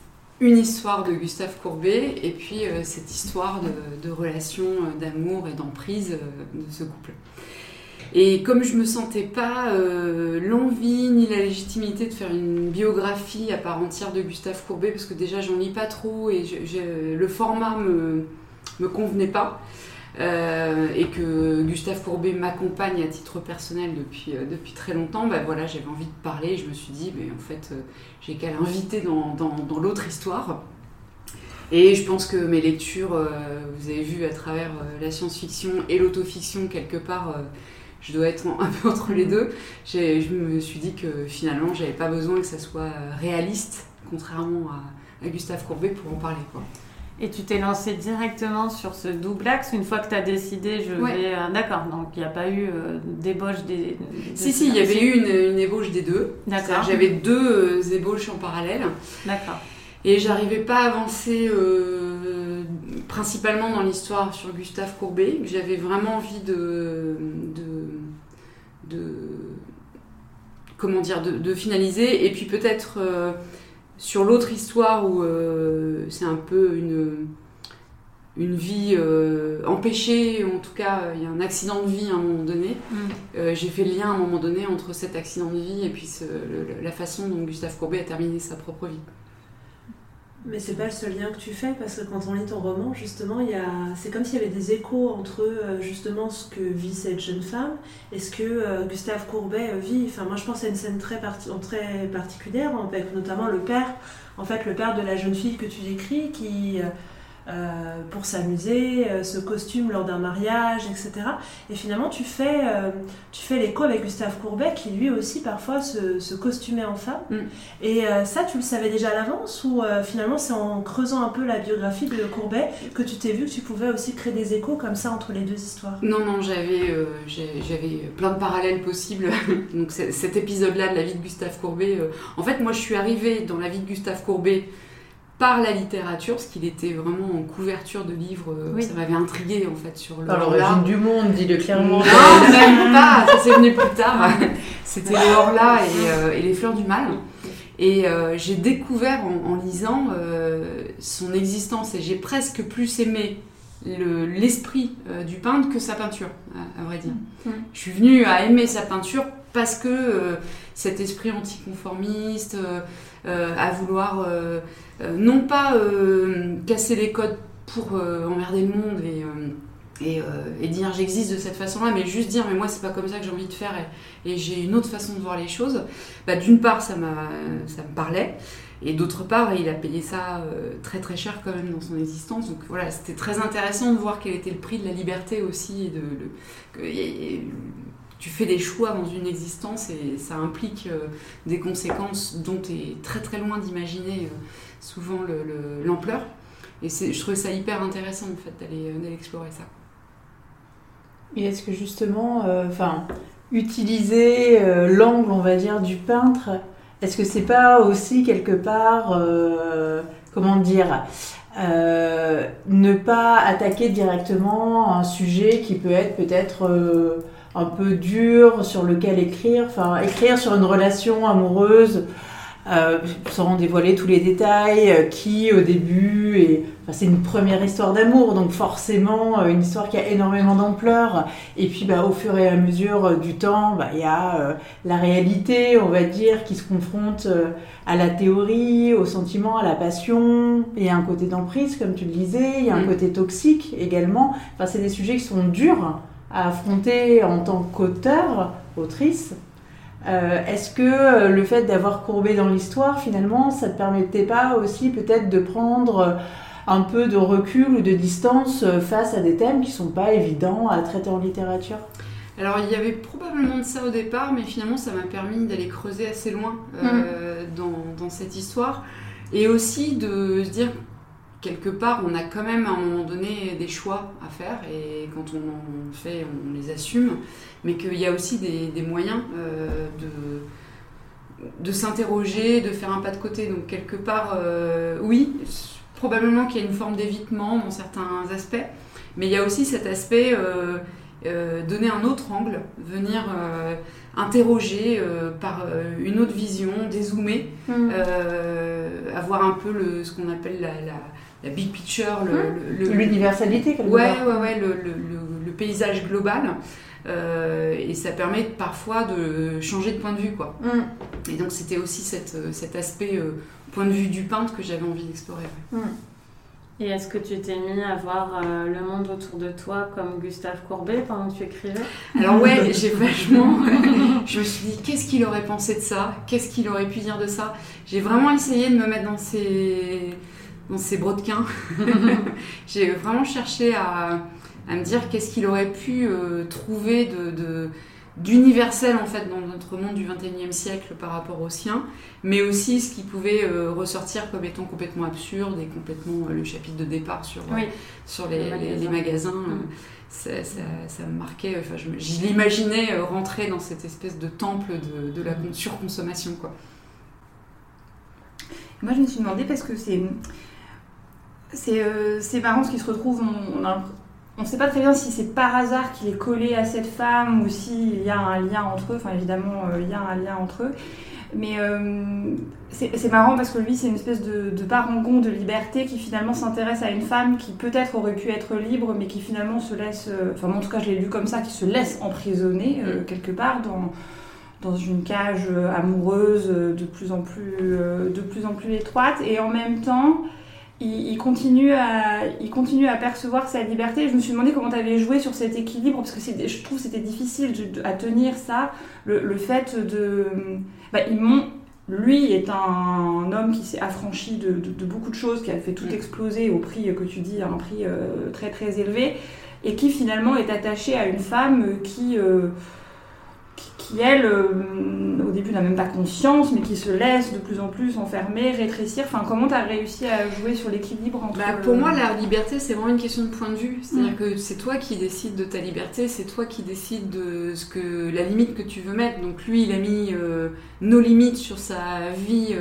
S3: une histoire de Gustave Courbet et puis cette histoire de relation, d'amour et d'emprise de ce couple. Et comme je me sentais pas l'envie ni la légitimité de faire une biographie à part entière de Gustave Courbet, parce que déjà j'en lis pas trop et le format me convenait pas, et que Gustave Courbet m'accompagne à titre personnel depuis très longtemps, voilà, j'avais envie de parler. Je me suis dit, mais en fait, j'ai qu'à l'inviter dans l'autre histoire. Et je pense que mes lectures, vous avez vu à travers la science-fiction et l'autofiction, quelque part, je dois être un peu entre les deux. Je me suis dit que finalement, j'avais pas besoin que ça soit réaliste, contrairement à Gustave Courbet, pour en parler, quoi.
S1: Et tu t'es lancée directement sur ce double axe une fois que tu as décidé, vais... d'accord, donc il n'y a pas eu d'ébauche des...
S3: Si, il y avait eu une ébauche des deux.
S1: D'accord.
S3: J'avais 2 ébauches en parallèle.
S1: D'accord.
S3: Et j'arrivais pas à avancer principalement dans l'histoire sur Gustave Courbet. J'avais vraiment envie de finaliser. Et puis peut-être sur l'autre histoire où c'est un peu une vie empêchée, ou en tout cas il y a un accident de vie à un moment donné. J'ai fait le lien à un moment donné entre cet accident de vie et puis la façon dont Gustave Courbet a terminé sa propre vie.
S5: Mais c'est pas le seul lien que tu fais, parce que quand on lit ton roman, justement, c'est comme s'il y avait des échos entre justement ce que vit cette jeune femme et ce que Gustave Courbet vit. Enfin, moi je pense à une scène très particulière, avec notamment le père de la jeune fille que tu décris, qui pour s'amuser, se costume lors d'un mariage, etc. Et finalement tu fais l'écho avec Gustave Courbet, qui lui aussi parfois se costumait en femme. Et ça, tu le savais déjà à l'avance, ou finalement c'est en creusant un peu la biographie de Courbet que tu t'es vu que tu pouvais aussi créer des échos comme ça entre les deux histoires?
S3: Non, j'avais plein de parallèles possibles. Donc cet épisode-là de la vie de Gustave Courbet, en fait moi je suis arrivée dans la vie de Gustave Courbet par la littérature, parce qu'il était vraiment en couverture de livres. Oui. Ça m'avait intriguée en fait sur le
S2: Par l'origine du monde, dis-le clairement.
S3: Non, même pas, ça c'est venu plus tard. C'était le Horla et les fleurs du mal. Et j'ai découvert en lisant son existence, et j'ai presque plus aimé l'esprit du peintre que sa peinture, à vrai dire. Je suis venue à aimer sa peinture parce que cet esprit anticonformiste, à vouloir non pas casser les codes pour emmerder le monde et dire j'existe de cette façon-là, mais juste dire mais moi c'est pas comme ça que j'ai envie de faire, et j'ai une autre façon de voir les choses. D'une part ça me parlait, et d'autre part il a payé ça très très cher quand même dans son existence. Donc voilà, c'était très intéressant de voir quel était le prix de la liberté aussi, tu fais des choix dans une existence et ça implique des conséquences dont tu es très très loin d'imaginer souvent l'ampleur. Et je trouvais ça hyper intéressant en fait d'aller explorer ça.
S2: Et est-ce que justement, utiliser l'angle, on va dire, du peintre, est-ce que c'est pas aussi quelque part, ne pas attaquer directement un sujet qui peut être peut-être un peu dur, sur lequel écrire sur une relation amoureuse, sans dévoiler tous les détails, qui au début c'est une première histoire d'amour, donc forcément une histoire qui a énormément d'ampleur, et puis au fur et à mesure du temps, il y a la réalité, on va dire, qui se confronte à la théorie, au sentiment, à la passion. Il y a un côté d'emprise, comme tu le disais, il y a un côté toxique également. C'est des sujets qui sont durs à affronter en tant qu'auteur, autrice. Est-ce que le fait d'avoir Courbet dans l'histoire, finalement, ça ne te permettait pas aussi peut-être de prendre un peu de recul ou de distance face à des thèmes qui ne sont pas évidents à traiter en littérature?
S3: Alors il y avait probablement de ça au départ, mais finalement ça m'a permis d'aller creuser assez loin dans cette histoire, et aussi de se dire quelque part on a quand même à un moment donné des choix à faire, et quand on en fait on les assume, mais qu'il y a aussi des moyens de s'interroger, de faire un pas de côté. Donc quelque part oui, probablement qu'il y a une forme d'évitement dans certains aspects, mais il y a aussi cet aspect donner un autre angle, venir interroger par une autre vision, dézoomer, avoir un peu ce qu'on appelle la big picture,
S2: l'universalité quelque part.
S3: Ouais, le paysage global. Et ça permet parfois de changer de point de vue, quoi. Et donc c'était aussi cet aspect point de vue du peintre que j'avais envie d'explorer.
S1: Et est-ce que tu t'es mis à voir le monde autour de toi comme Gustave Courbet pendant que tu écrivais ?
S3: Alors ouais, j'ai vachement... je me suis dit, qu'est-ce qu'il aurait pensé de ça ? Qu'est-ce qu'il aurait pu dire de ça ? J'ai vraiment essayé de me mettre dans ses brodequins. J'ai vraiment cherché à me dire qu'est-ce qu'il aurait pu trouver d'universel en fait dans notre monde du XXIe siècle par rapport au sien, mais aussi ce qui pouvait ressortir comme étant complètement absurde et complètement le chapitre de départ sur les magasins. Ça me marquait, enfin, je l'imaginais rentrer dans cette espèce de temple de la surconsommation, quoi.
S4: Moi je me suis demandé parce que c'est marrant ce qui se retrouve, on ne sait pas très bien si c'est par hasard qu'il est collé à cette femme ou s'il y a un lien entre eux. Enfin, évidemment, il y a un lien entre eux. Mais c'est marrant parce que lui, c'est une espèce de parangon de liberté qui finalement s'intéresse à une femme qui peut-être aurait pu être libre, mais qui finalement se laisse... Enfin, moi, en tout cas, je l'ai lu comme ça, qui se laisse emprisonner quelque part dans une cage amoureuse de plus en plus étroite. Et en même temps... Il continue à percevoir sa liberté. Je me suis demandé comment tu avais joué sur cet équilibre, parce que je trouve que c'était difficile à tenir ça, le fait de... lui est un homme qui s'est affranchi de beaucoup de choses, qui a fait tout exploser au prix que tu dis, à un prix très très élevé, et qui finalement est attaché à une femme qui elle, au début n'a même pas conscience, mais qui se laisse de plus en plus enfermer, rétrécir. Enfin, comment tu as réussi à jouer sur l'équilibre entre...
S3: Pour moi, la liberté, c'est vraiment une question de point de vue. C'est-à-dire que c'est toi qui décides de ta liberté, c'est toi qui décides de la limite que tu veux mettre. Donc lui, il a mis nos limites sur sa vie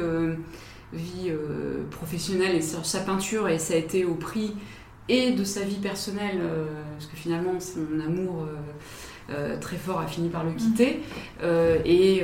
S3: professionnelle et sur sa peinture, et ça a été au prix et de sa vie personnelle, parce que finalement, son amour... très fort a fini par le quitter et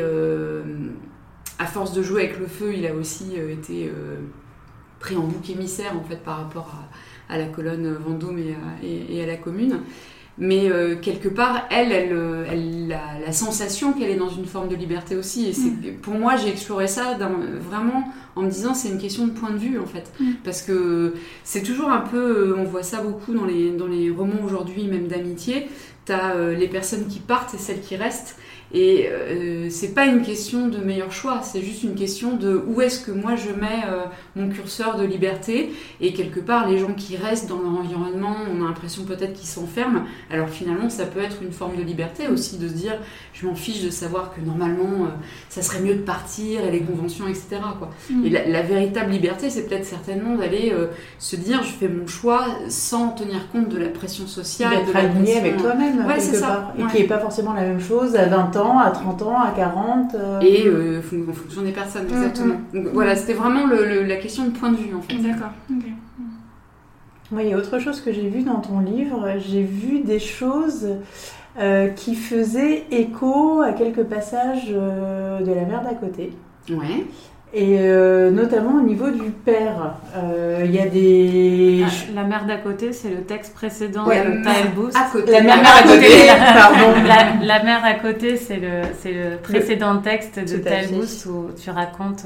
S3: à force de jouer avec le feu, il a aussi été pris en bouc émissaire en fait par rapport à la colonne Vendôme et à la Commune, mais quelque part elle a la sensation qu'elle est dans une forme de liberté aussi, et pour moi j'ai exploré ça vraiment en me disant c'est une question de point de vue en fait, parce que c'est toujours un peu, on voit ça beaucoup dans les romans aujourd'hui, même d'amitié. T'as les personnes qui partent et celles qui restent, et c'est pas une question de meilleur choix, c'est juste une question de où est-ce que moi je mets mon curseur de liberté, et quelque part les gens qui restent dans leur environnement, on a l'impression peut-être qu'ils s'enferment, alors finalement ça peut être une forme de liberté aussi, de se dire je m'en fiche de savoir que normalement ça serait mieux de partir, et les conventions, etc. quoi. Et la véritable liberté, c'est peut-être certainement d'aller se dire je fais mon choix sans tenir compte de la pression sociale,
S2: d'être aligné avec toi-même.
S3: Ouais, c'est ça.
S2: Et qui n'est pas forcément la même chose à 20 ans, à 30 ans, à 40.
S3: Et en fonction des personnes, exactement. Donc voilà, c'était vraiment la question de point de vue en fait.
S4: D'accord. Okay.
S2: Moi, il y a autre chose que j'ai vu dans ton livre. J'ai vu des choses qui faisaient écho à quelques passages de La mer d'à côté.
S3: Ouais.
S2: Et notamment au niveau du père, il y a des...
S1: La mer d'à côté, c'est le texte précédent
S2: de
S1: Taël Boost.
S2: La mer à côté, pardon.
S1: La mer à côté, c'est le précédent texte de Taël Boost où tu racontes...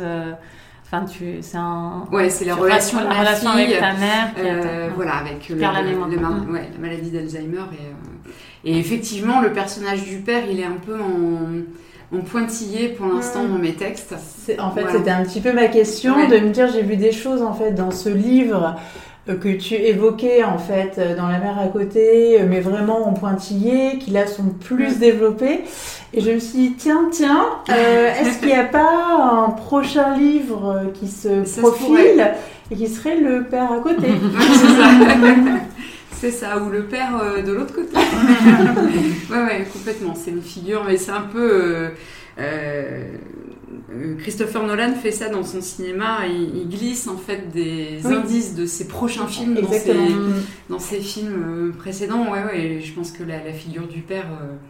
S3: c'est la relation
S1: avec ta mère.
S3: Voilà, avec la maladie d'Alzheimer. Et effectivement, le personnage du père, il est un peu en pointillé pour l'instant dans mes textes.
S2: C'était un petit peu ma question, de me dire, j'ai vu des choses en fait dans ce livre que tu évoquais en fait dans La mer à côté, mais vraiment en pointillé, qui là sont plus développés. Et je me suis dit, tiens, est-ce qu'il n'y a pas un prochain livre qui se profile et qui serait Le père à côté?
S3: C'est ça, ou le père de l'autre côté. Ouais, complètement. C'est une figure, mais c'est un peu Christopher Nolan fait ça dans son cinéma, il glisse en fait des indices de ses prochains films dans ses films précédents. Ouais, je pense que la figure du père,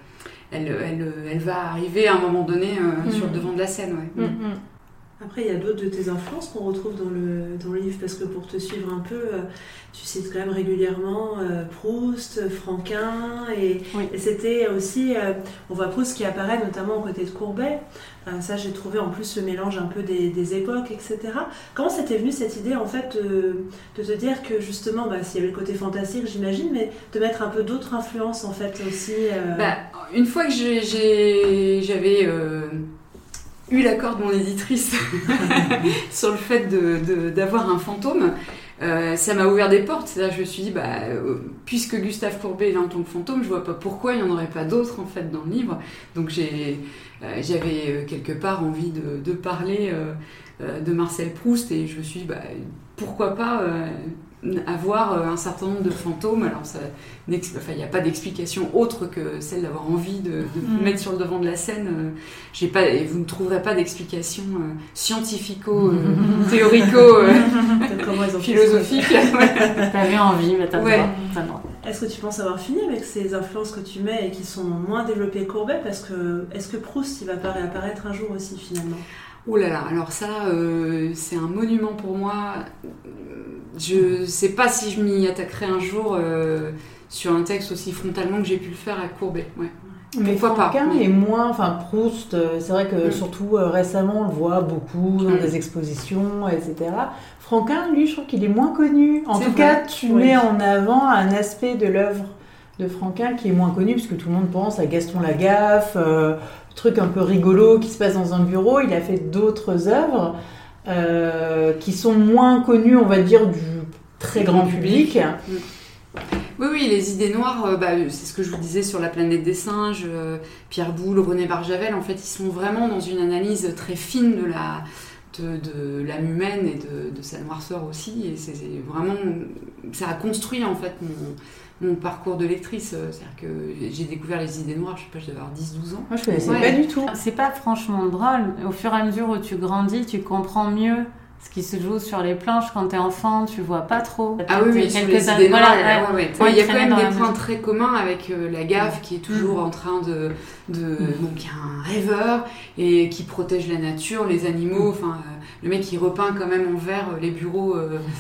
S3: elle va arriver à un moment donné sur le devant de la scène. Ouais.
S5: Après, il y a d'autres de tes influences qu'on retrouve dans le livre, parce que pour te suivre un peu, tu cites quand même régulièrement Proust, Franquin, et c'était aussi, on voit Proust qui apparaît notamment aux côtés de Courbet. Ça, j'ai trouvé en plus le mélange un peu des époques, etc. Comment c'était venu cette idée, en fait, de te dire que justement, s'il y avait le côté fantastique, j'imagine, mais de mettre un peu d'autres influences, en fait, aussi
S3: Une fois que j'avais... eu l'accord de mon éditrice sur le fait d'avoir un fantôme, ça m'a ouvert des portes. Là, je me suis dit, puisque Gustave Courbet est là en tant que fantôme, je vois pas pourquoi il n'y en aurait pas d'autres en fait dans le livre. Donc j'avais quelque part envie de parler de Marcel Proust, et je me suis dit, pourquoi pas avoir un certain nombre de fantômes. Alors il n'y a pas d'explication autre que celle d'avoir envie de mettre sur le devant de la scène. Vous ne trouverez pas d'explication scientifico, théorico, philosophique.
S1: T'avais envie, mais t'as le droit.
S5: Est-ce que tu penses avoir fini avec ces influences que tu mets et qui sont moins développées que Courbet, parce que est-ce que Proust il va pas réapparaître un jour aussi finalement?
S3: Oh là là, alors ça, c'est un monument pour moi. Je sais pas si je m'y attaquerai un jour sur un texte aussi frontalement que j'ai pu le faire à Courbet. Ouais.
S2: Mais Franquin est moins, Proust, c'est vrai que surtout récemment on le voit beaucoup dans des expositions, etc. Franquin, lui, je trouve qu'il est moins connu. En tout cas, tu mets en avant un aspect de l'œuvre de Franquin qui est moins connu, puisque tout le monde pense à Gaston Lagaffe, truc un peu rigolo qui se passe dans un bureau. Il a fait d'autres œuvres qui sont moins connues, on va dire, du très grand public.
S3: Oui, les idées noires, c'est ce que je vous disais sur La planète des singes, Pierre Boulle, René Barjavel, en fait, ils sont vraiment dans une analyse très fine de l'âme humaine et de sa noirceur aussi, et c'est vraiment, ça a construit en fait mon parcours de lectrice. C'est-à-dire que j'ai découvert les idées noires, je sais pas, je devais avoir 10-12 ans.
S2: Moi je connaissais pas du tout.
S1: C'est pas franchement drôle, au fur et à mesure où tu grandis, tu comprends mieux ce qui se joue sur les planches. Quand t'es enfant, tu vois pas trop.
S3: Ah oui, sur les idées noires, il y a quand même des points très communs avec Lagaffe qui est toujours en train donc il y a un rêveur et qui protège la nature, les animaux. Le mec il repeint quand même en vert les bureaux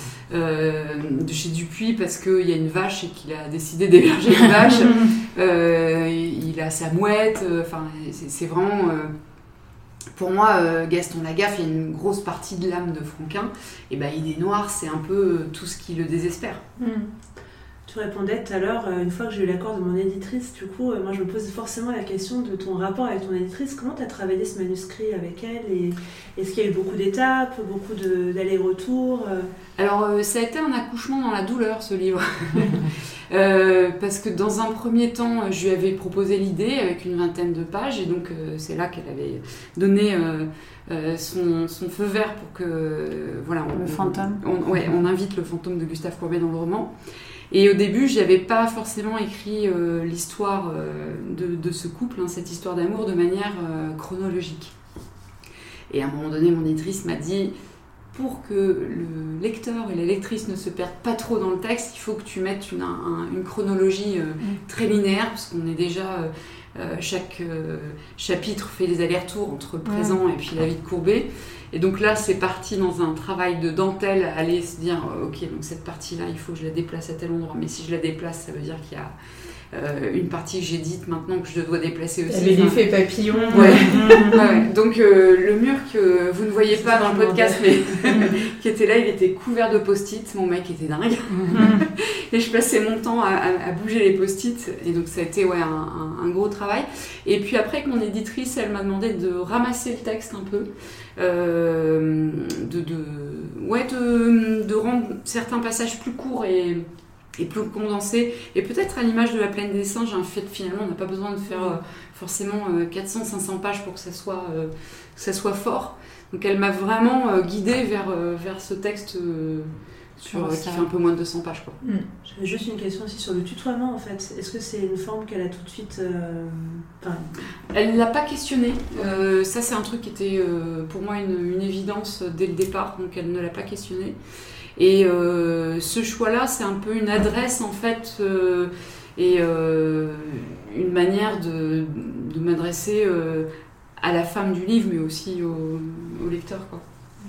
S3: de chez Dupuis parce qu'il y a une vache et qu'il a décidé d'héberger une vache. Il a sa mouette. C'est vraiment... Pour moi, Gaston Lagaffe, il y a une grosse partie de l'âme de Franquin. Et Idées noires, c'est un peu tout ce qui le désespère.
S5: Tu répondais tout à l'heure, une fois que j'ai eu l'accord de mon éditrice, du coup, moi je me pose forcément la question de ton rapport avec ton éditrice. Comment tu as travaillé ce manuscrit avec elle, et est-ce qu'il y a eu beaucoup d'étapes, beaucoup d'allers-retours
S3: Alors, ça a été un accouchement dans la douleur, ce livre. Parce que dans un premier temps, je lui avais proposé l'idée avec une 20aine de pages, et donc c'est là qu'elle avait donné son feu vert pour que on invite le fantôme de Gustave Courbet dans le roman. Et au début, je n'avais pas forcément écrit l'histoire de ce couple, cette histoire d'amour, de manière chronologique. Et à un moment donné, mon éditrice m'a dit, pour que le lecteur et la lectrice ne se perdent pas trop dans le texte, il faut que tu mettes une chronologie très linéaire, parce qu'on est déjà... chaque chapitre fait des allers-retours entre le présent et puis la vie de Courbet. Et donc là, c'est parti dans un travail de dentelle, aller se dire, ok, donc cette partie-là, il faut que je la déplace à tel endroit. Mais si je la déplace, ça veut dire qu'il y a une partie que j'ai dite maintenant que je dois déplacer aussi.
S2: Il y avait l'effet papillon.
S3: Donc le mur que vous ne voyez pas dans le podcast, mais qui était là, il était couvert de post-it. Mon mec était dingue. Et je passais mon temps à bouger les post-it. Et donc ça a été un gros travail. Et puis après, avec mon éditrice, elle m'a demandé de ramasser le texte un peu. De rendre certains passages plus courts et plus condensés, et peut-être à l'image de La plaine des singes, en fait, finalement on n'a pas besoin de faire forcément 400-500 pages pour que ça soit fort. Donc elle m'a vraiment guidée vers ce texte qui fait un peu moins de 200 pages, quoi.
S5: J'avais juste une question aussi sur le tutoiement, en fait. Est-ce que c'est une forme qu'elle a tout de suite...
S3: Elle ne l'a pas questionné. Ça, c'est un truc qui était pour moi une évidence dès le départ, donc elle ne l'a pas questionné. Et ce choix-là, c'est un peu une adresse, en fait, et une manière de m'adresser à la femme du livre, mais aussi au lecteur, quoi.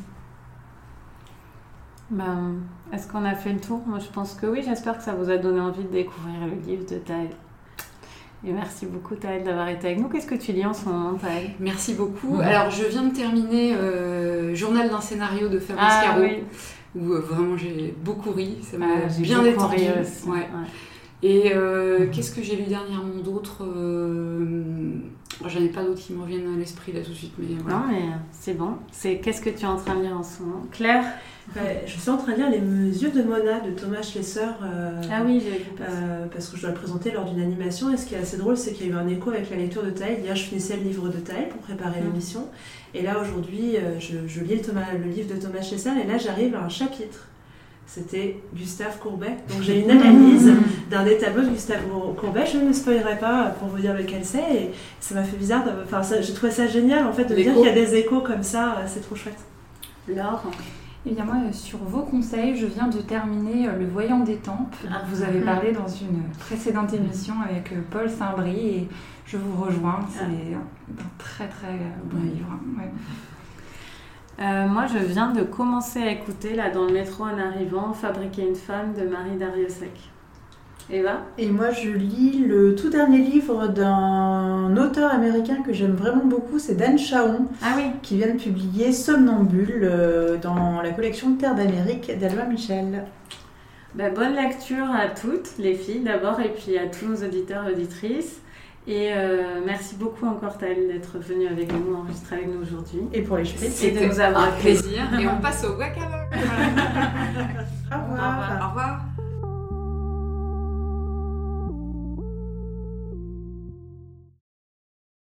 S1: Est-ce qu'on a fait le tour? Moi, je pense que oui. J'espère que ça vous a donné envie de découvrir le livre de Taël. Et merci beaucoup, Taël, d'avoir été avec nous. Qu'est-ce que tu lis en ce moment, Taël?
S3: Merci beaucoup. Alors, je viens de terminer Journal d'un scénario de Fabrice Caro, oui. Où vraiment j'ai beaucoup ri. Ça m'a bien détendu. Ouais. Et qu'est-ce que j'ai lu dernièrement d'autre? J'en ai pas d'autres qui me reviennent à l'esprit là tout de suite, mais voilà.
S1: Non, mais c'est bon. Qu'est-ce que tu es en train de lire en ce moment, Claire?
S5: Je suis en train de lire Les Yeux de Mona de Thomas Schlesser.
S1: Ah oui, j'ai lu.
S5: Parce que je dois le présenter lors d'une animation. Et ce qui est assez drôle, c'est qu'il y a eu un écho avec la lecture de Taël. Hier, je finissais le livre de Taël pour préparer l'émission. Et là, aujourd'hui, je lis le livre de Thomas Schlesser. Et là, j'arrive à un chapitre. C'était Gustave Courbet. Donc j'ai une analyse d'un des tableaux de Gustave Courbet. Je ne spoilerai pas pour vous dire lequel c'est. Et ça m'a fait bizarre. J'ai trouvé ça génial en fait de dire qu'il y a des échos comme ça. C'est trop chouette.
S1: Laure?
S4: Eh bien moi, sur vos conseils, je viens de terminer Le Voyant des Tempes. Vous avez parlé dans une précédente émission avec Paul Saint-Brie et je vous rejoins. C'est un très très bon livre. Ouais.
S1: Moi, je viens de commencer à écouter, là, dans le métro en arrivant, Fabriquer une femme de Marie Darrieussecq. Eva? Et
S2: moi, je lis le tout dernier livre d'un auteur américain que j'aime vraiment beaucoup, c'est Dan Chaon, qui vient de publier Somnambule dans la collection Terre d'Amérique d'Alma Michel.
S1: Bonne lecture à toutes les filles d'abord, et puis à tous nos auditeurs et auditrices. Et merci beaucoup encore, Taël, d'être venue avec nous, enregistrer avec nous aujourd'hui.
S2: Et pour les chouettes.
S1: Et de nous avoir
S3: un plaisir. Et on passe au guacamole.
S2: Au revoir.
S3: Au revoir.